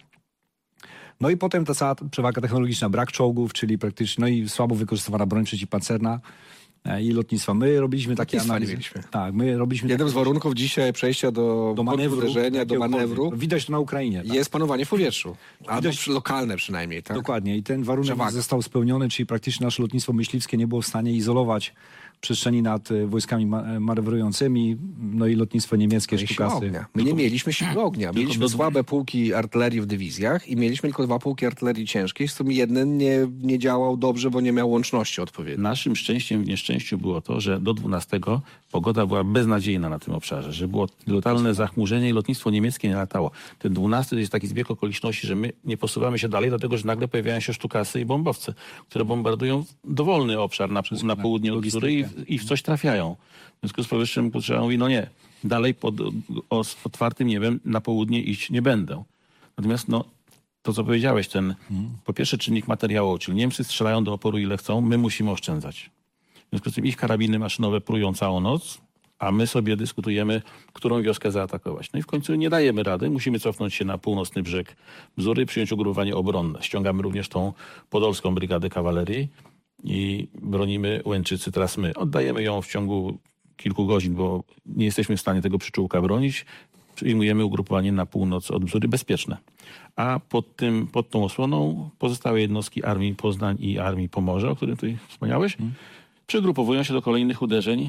No i potem ta cała przewaga technologiczna, brak czołgów, czyli praktycznie, no i słabo wykorzystywana broń przeciwpancerna i lotnictwa. My robiliśmy takie Lotnictwa analizy. nie mieliśmy. Tak, my robiliśmy Jednym takie, z warunków dzisiaj przejścia do, do manewru, uderzenia, do manewru widać to na Ukrainie. Tak? jest panowanie w powietrzu. Albo Widać- przy- lokalne przynajmniej, tak? Dokładnie. I ten warunek Przewaga. został spełniony, czyli praktycznie nasze lotnictwo myśliwskie nie było w stanie izolować przestrzeni nad e, wojskami ma- manewrującymi, no i lotnictwo niemieckie, I siła sztukasy. ognia. My nie mieliśmy siły ognia. Mieliśmy do- słabe pułki artylerii w dywizjach i mieliśmy tylko dwa pułki artylerii ciężkiej, z którymi jeden nie, nie działał dobrze, bo nie miał łączności odpowiedniej. Naszym szczęściem w nieszczęściu było to, że do dwunastego pogoda była beznadziejna na tym obszarze, że było totalne zachmurzenie i lotnictwo niemieckie nie latało. Ten dwunasty to jest taki zbieg okoliczności, że my nie posuwamy się dalej, dlatego że nagle pojawiają się sztukasy i bombowce, które bombardują dowolny obszar na, na południe od Góry i, w- i w coś trafiają. W związku z powyższym Kutrzeba mówi, no nie, dalej pod o, z otwartym niebem na południe iść nie będę. Natomiast no, to, co powiedziałeś, ten po pierwsze czynnik materiałowy, czyli Niemcy strzelają do oporu ile chcą, my musimy oszczędzać. W związku z tym ich karabiny maszynowe prują całą noc, a my sobie dyskutujemy, którą wioskę zaatakować. No i w końcu nie dajemy rady, musimy cofnąć się na północny brzeg Bzury, przyjąć ugrupowanie obronne. Ściągamy również tą podolską brygadę kawalerii i bronimy Łęczycy. Teraz my oddajemy ją w ciągu kilku godzin, bo nie jesteśmy w stanie tego przyczółka bronić. Przyjmujemy ugrupowanie na północ od Bzury bezpieczne. A pod, tym, pod tą osłoną pozostałe jednostki Armii Poznań i Armii Pomorza, o którym tutaj wspomniałeś, hmm. przygrupowują się do kolejnych uderzeń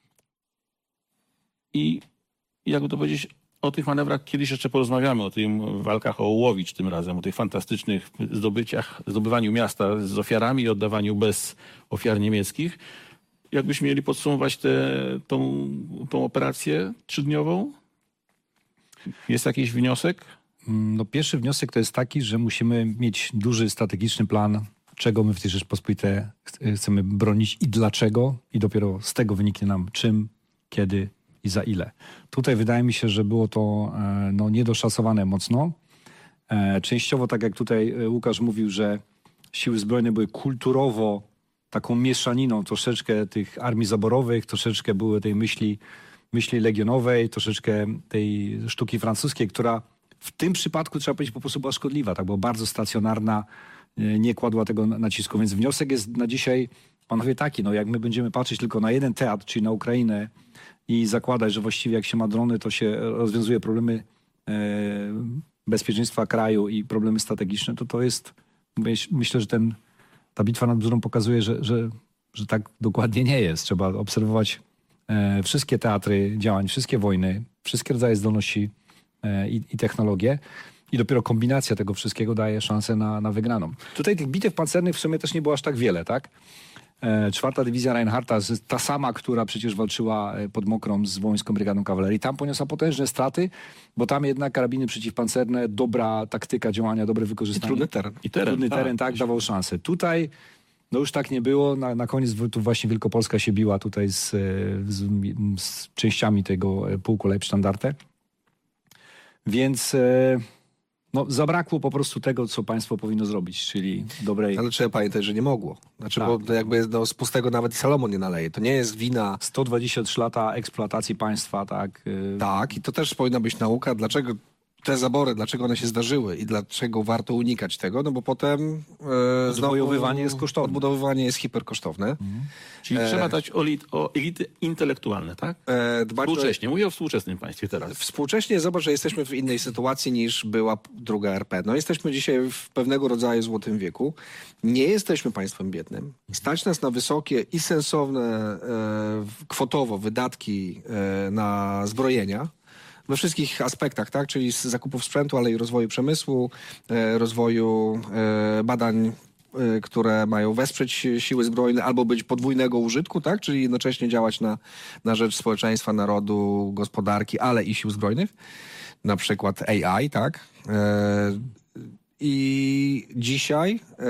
i jakby to powiedzieć, o tych manewrach kiedyś jeszcze porozmawiamy, o tym walkach o Łowicz tym razem, o tych fantastycznych zdobyciach, zdobywaniu miasta z ofiarami i oddawaniu bez ofiar niemieckich. Jakbyśmy mieli podsumować tę tą, tą operację trzydniową? Jest jakiś wniosek? No, pierwszy wniosek to jest taki, że musimy mieć duży strategiczny plan, czego my w tej Rzeczpospolitej chcemy bronić i dlaczego. I dopiero z tego wyniknie nam czym, kiedy i za ile. Tutaj wydaje mi się, że było to no, niedoszacowane mocno. Częściowo, tak jak tutaj Łukasz mówił, że siły zbrojne były kulturowo taką mieszaniną troszeczkę tych armii zaborowych, troszeczkę były tej myśli, myśli legionowej, troszeczkę tej sztuki francuskiej, która w tym przypadku, trzeba powiedzieć, po prostu była szkodliwa. Tak, była bardzo stacjonarna, nie kładła tego nacisku. Więc wniosek jest na dzisiaj, panowie, taki, no jak my będziemy patrzeć tylko na jeden teatr, czyli na Ukrainę i zakładać, że właściwie jak się ma drony, to się rozwiązuje problemy e, bezpieczeństwa kraju i problemy strategiczne, to to jest, myślę, że ten, ta bitwa nad Bzurą pokazuje, że, że, że tak dokładnie nie jest. Trzeba obserwować e, wszystkie teatry działań, wszystkie wojny, wszystkie rodzaje zdolności e, i, i technologie. I dopiero kombinacja tego wszystkiego daje szansę na, na wygraną. Tutaj tych bitew pancernych w sumie też nie było aż tak wiele, tak? E, czwarta dywizja Reinhardta, ta sama, która przecież walczyła pod Mokrą z Wołyńską Brygadą Kawalerii, tam poniosła potężne straty, bo tam jednak karabiny przeciwpancerne, dobra taktyka działania, dobre wykorzystanie. I trudny teren. I teren, Trudny tak. teren, tak, dawał szansę. Tutaj no już tak nie było. Na, na koniec tu właśnie Wielkopolska się biła tutaj z, z, z częściami tego pułku Leibstandarte. Więc no, zabrakło po prostu tego, co państwo powinno zrobić, czyli dobrej... Ale trzeba pamiętać, że nie mogło. Znaczy, Tak. bo to jakby no, z pustego nawet i Salomon nie naleje. To nie jest wina... sto dwadzieścia trzy lata eksploatacji państwa, tak? y, Tak, i to też powinna być nauka, dlaczego te zabory, dlaczego one się zdarzyły i dlaczego warto unikać tego, no bo potem e, Odbudowywanie znowu jest kosztowne. Odbudowywanie jest hiperkosztowne. Czyli trzeba dać o, lit, o elity intelektualne, tak? E, dbać o- Współcześnie. Mówię o współczesnym państwie teraz. Współcześnie zobacz, że jesteśmy w innej sytuacji niż była druga R P. No jesteśmy dzisiaj w pewnego rodzaju złotym wieku. Nie jesteśmy państwem biednym. Stać nas na wysokie i sensowne e, kwotowo wydatki e, na zbrojenia. We wszystkich aspektach, tak? Czyli z zakupów sprzętu, ale i rozwoju przemysłu, e, rozwoju e, badań, e, które mają wesprzeć siły zbrojne albo być podwójnego użytku, tak? Czyli jednocześnie działać na, na rzecz społeczeństwa, narodu, gospodarki, ale i sił zbrojnych. Na przykład A I, tak? E, I dzisiaj e,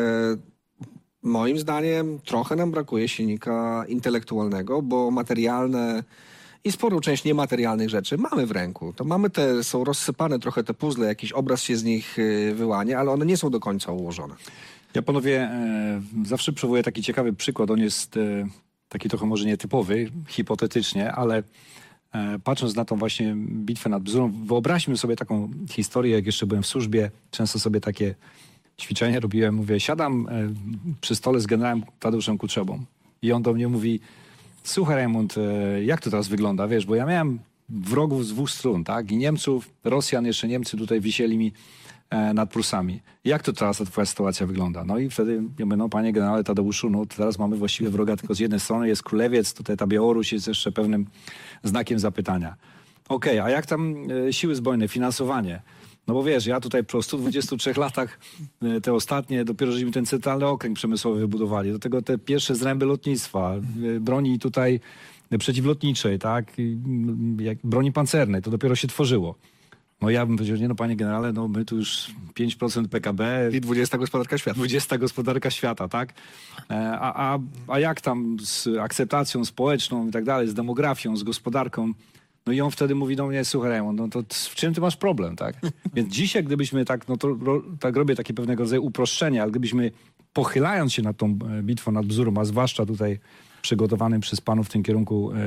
moim zdaniem trochę nam brakuje silnika intelektualnego, bo materialne i sporą część niematerialnych rzeczy mamy w ręku. To mamy te, są rozsypane trochę te puzzle, jakiś obraz się z nich y, wyłania, ale one nie są do końca ułożone. Ja, panowie, e, zawsze przywołuję taki ciekawy przykład. On jest e, taki trochę może nietypowy, hipotetycznie, ale e, patrząc na tą właśnie bitwę nad Bzurą, wyobraźmy sobie taką historię, jak jeszcze byłem w służbie, często sobie takie ćwiczenia robiłem. Mówię, siadam e, przy stole z generałem Tadeuszem Kutrzebą i on do mnie mówi: słuchaj, Raymond, e, jak to teraz wygląda? Wiesz, bo ja miałem wrogów z dwóch stron, tak? I Niemców, Rosjan, jeszcze Niemcy tutaj wisieli mi e, nad Prusami. Jak to teraz ta twoja sytuacja wygląda? No i wtedy ja mówię, no panie generale Tadeuszu, no to teraz mamy właściwie wroga tylko z jednej strony, jest Królewiec, tutaj ta Białoruś jest jeszcze pewnym znakiem zapytania. Okej, a jak tam e, siły zbrojne, finansowanie? No bo wiesz, ja tutaj po stu dwudziestu trzech latach, e, te ostatnie, dopiero żeśmy ten centralny okręg przemysłowy wybudowali. Do tego te pierwsze zręby lotnictwa, e, broni tutaj przeciwlotniczej, tak, I, m, jak broni pancernej, to dopiero się tworzyło. No ja bym powiedział, nie no panie generale, no my tu już pięć procent P K B, I dwudziesta gospodarka świata. dwudziesta gospodarka świata, tak? E, A, a, a jak tam z akceptacją społeczną i tak dalej, z demografią, z gospodarką? No i on wtedy mówi do mnie, słuchaj Raymond, no to w czym ty masz problem, tak? Więc dzisiaj, gdybyśmy tak, no to ro, tak robię takie pewnego rodzaju uproszczenie, ale gdybyśmy pochylając się nad tą e, bitwą nad Bzurą, a zwłaszcza tutaj przygotowanym przez panów w tym kierunku, e,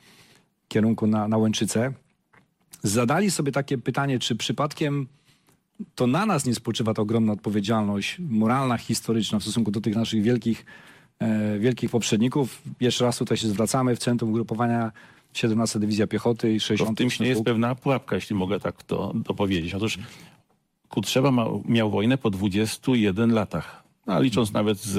kierunku na, na Łęczycę, zadali sobie takie pytanie, czy przypadkiem to na nas nie spoczywa ta ogromna odpowiedzialność moralna, historyczna w stosunku do tych naszych wielkich, e, wielkich poprzedników. Jeszcze raz tutaj się zwracamy w centrum ugrupowania siedemnasta Dywizja Piechoty i To w sześćdziesiąta tym się jest pewna pułapka, jeśli mogę tak to dopowiedzieć. Otóż Kutrzeba ma, miał wojnę po dwudziestu jeden latach. A licząc nawet z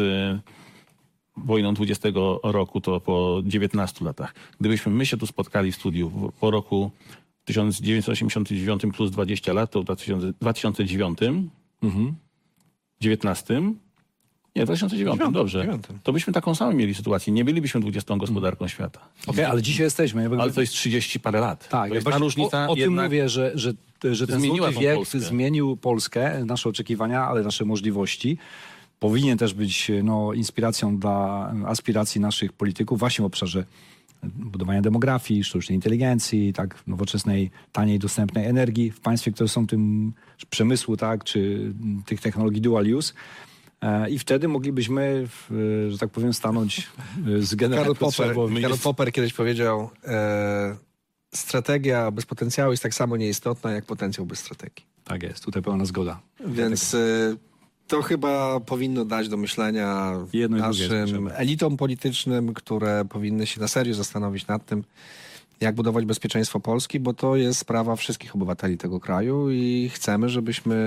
wojną dwudziestego roku, to po dziewiętnastu latach. Gdybyśmy my się tu spotkali w studiu w- po roku tysiąc dziewięćset osiemdziesiątym dziewiątym plus dwadzieścia lat, to w dwa tysiące dziewiątym, Mhm. dziewiętnastym, nie, dwa tysiące dziewiątym, dobrze. dziewiątym. To byśmy taką samą mieli sytuację. Nie bylibyśmy dwudziestą gospodarką świata. Okej, ale dzisiaj jesteśmy. Ja Ale to jest trzydzieści parę lat. Tak, to jest ja ta właśnie różnica o, o tym jednak... mówię, że, że, że ten zmieniła złoty tą wiek Polskę. zmienił Polskę, nasze oczekiwania, ale nasze możliwości. Powinien też być no, inspiracją dla aspiracji naszych polityków właśnie w obszarze budowania demografii, sztucznej inteligencji, tak, nowoczesnej, taniej, dostępnej energii w państwie, które są tym przemysłu, tak, czy tych technologii dual use. E, I wtedy moglibyśmy, w, że tak powiem, stanąć e, z Karl generałem Popper, Potrzebą. Karl Popper kiedyś powiedział, e, strategia bez potencjału jest tak samo nieistotna, jak potencjał bez strategii. Tak jest, tutaj pełna zgoda. Więc e, to chyba powinno dać do myślenia Jedno i drugie naszym potrzebne. elitom politycznym, które powinny się na serio zastanowić nad tym, jak budować bezpieczeństwo Polski, bo to jest sprawa wszystkich obywateli tego kraju i chcemy, żebyśmy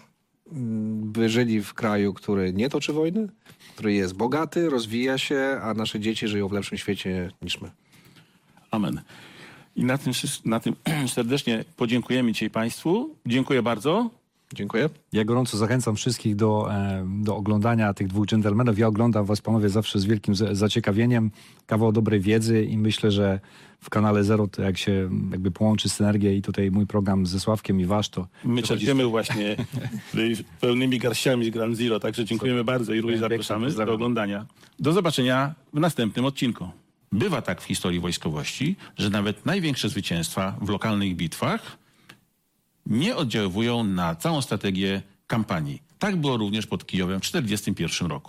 mm, by żyli w kraju, który nie toczy wojny, który jest bogaty, rozwija się, a nasze dzieci żyją w lepszym świecie niż my. Amen. I na tym, wszys- na tym serdecznie podziękujemy dzisiaj Państwu. Dziękuję bardzo. Dziękuję. Ja gorąco zachęcam wszystkich do, e, do oglądania tych dwóch dżentelmenów. Ja oglądam was, panowie, zawsze z wielkim z- zaciekawieniem. Kawał dobrej wiedzy i myślę, że w kanale Zero, to jak się jakby połączy synergię i tutaj mój program ze Sławkiem i wasz, to My wychodzi- czerpiemy właśnie pełnymi garściami z Grand Zero, także dziękujemy bardzo i również Pięknie, zapraszamy pozdrawiam. do oglądania. Do zobaczenia w następnym odcinku. Bywa tak w historii wojskowości, że nawet największe zwycięstwa w lokalnych bitwach nie oddziaływują na całą strategię kampanii. Tak było również pod Kijowem w tysiąc dziewięćset czterdziestym pierwszym roku.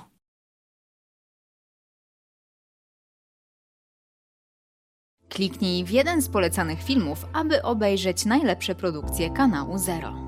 Kliknij w jeden z polecanych filmów, aby obejrzeć najlepsze produkcje kanału Zero.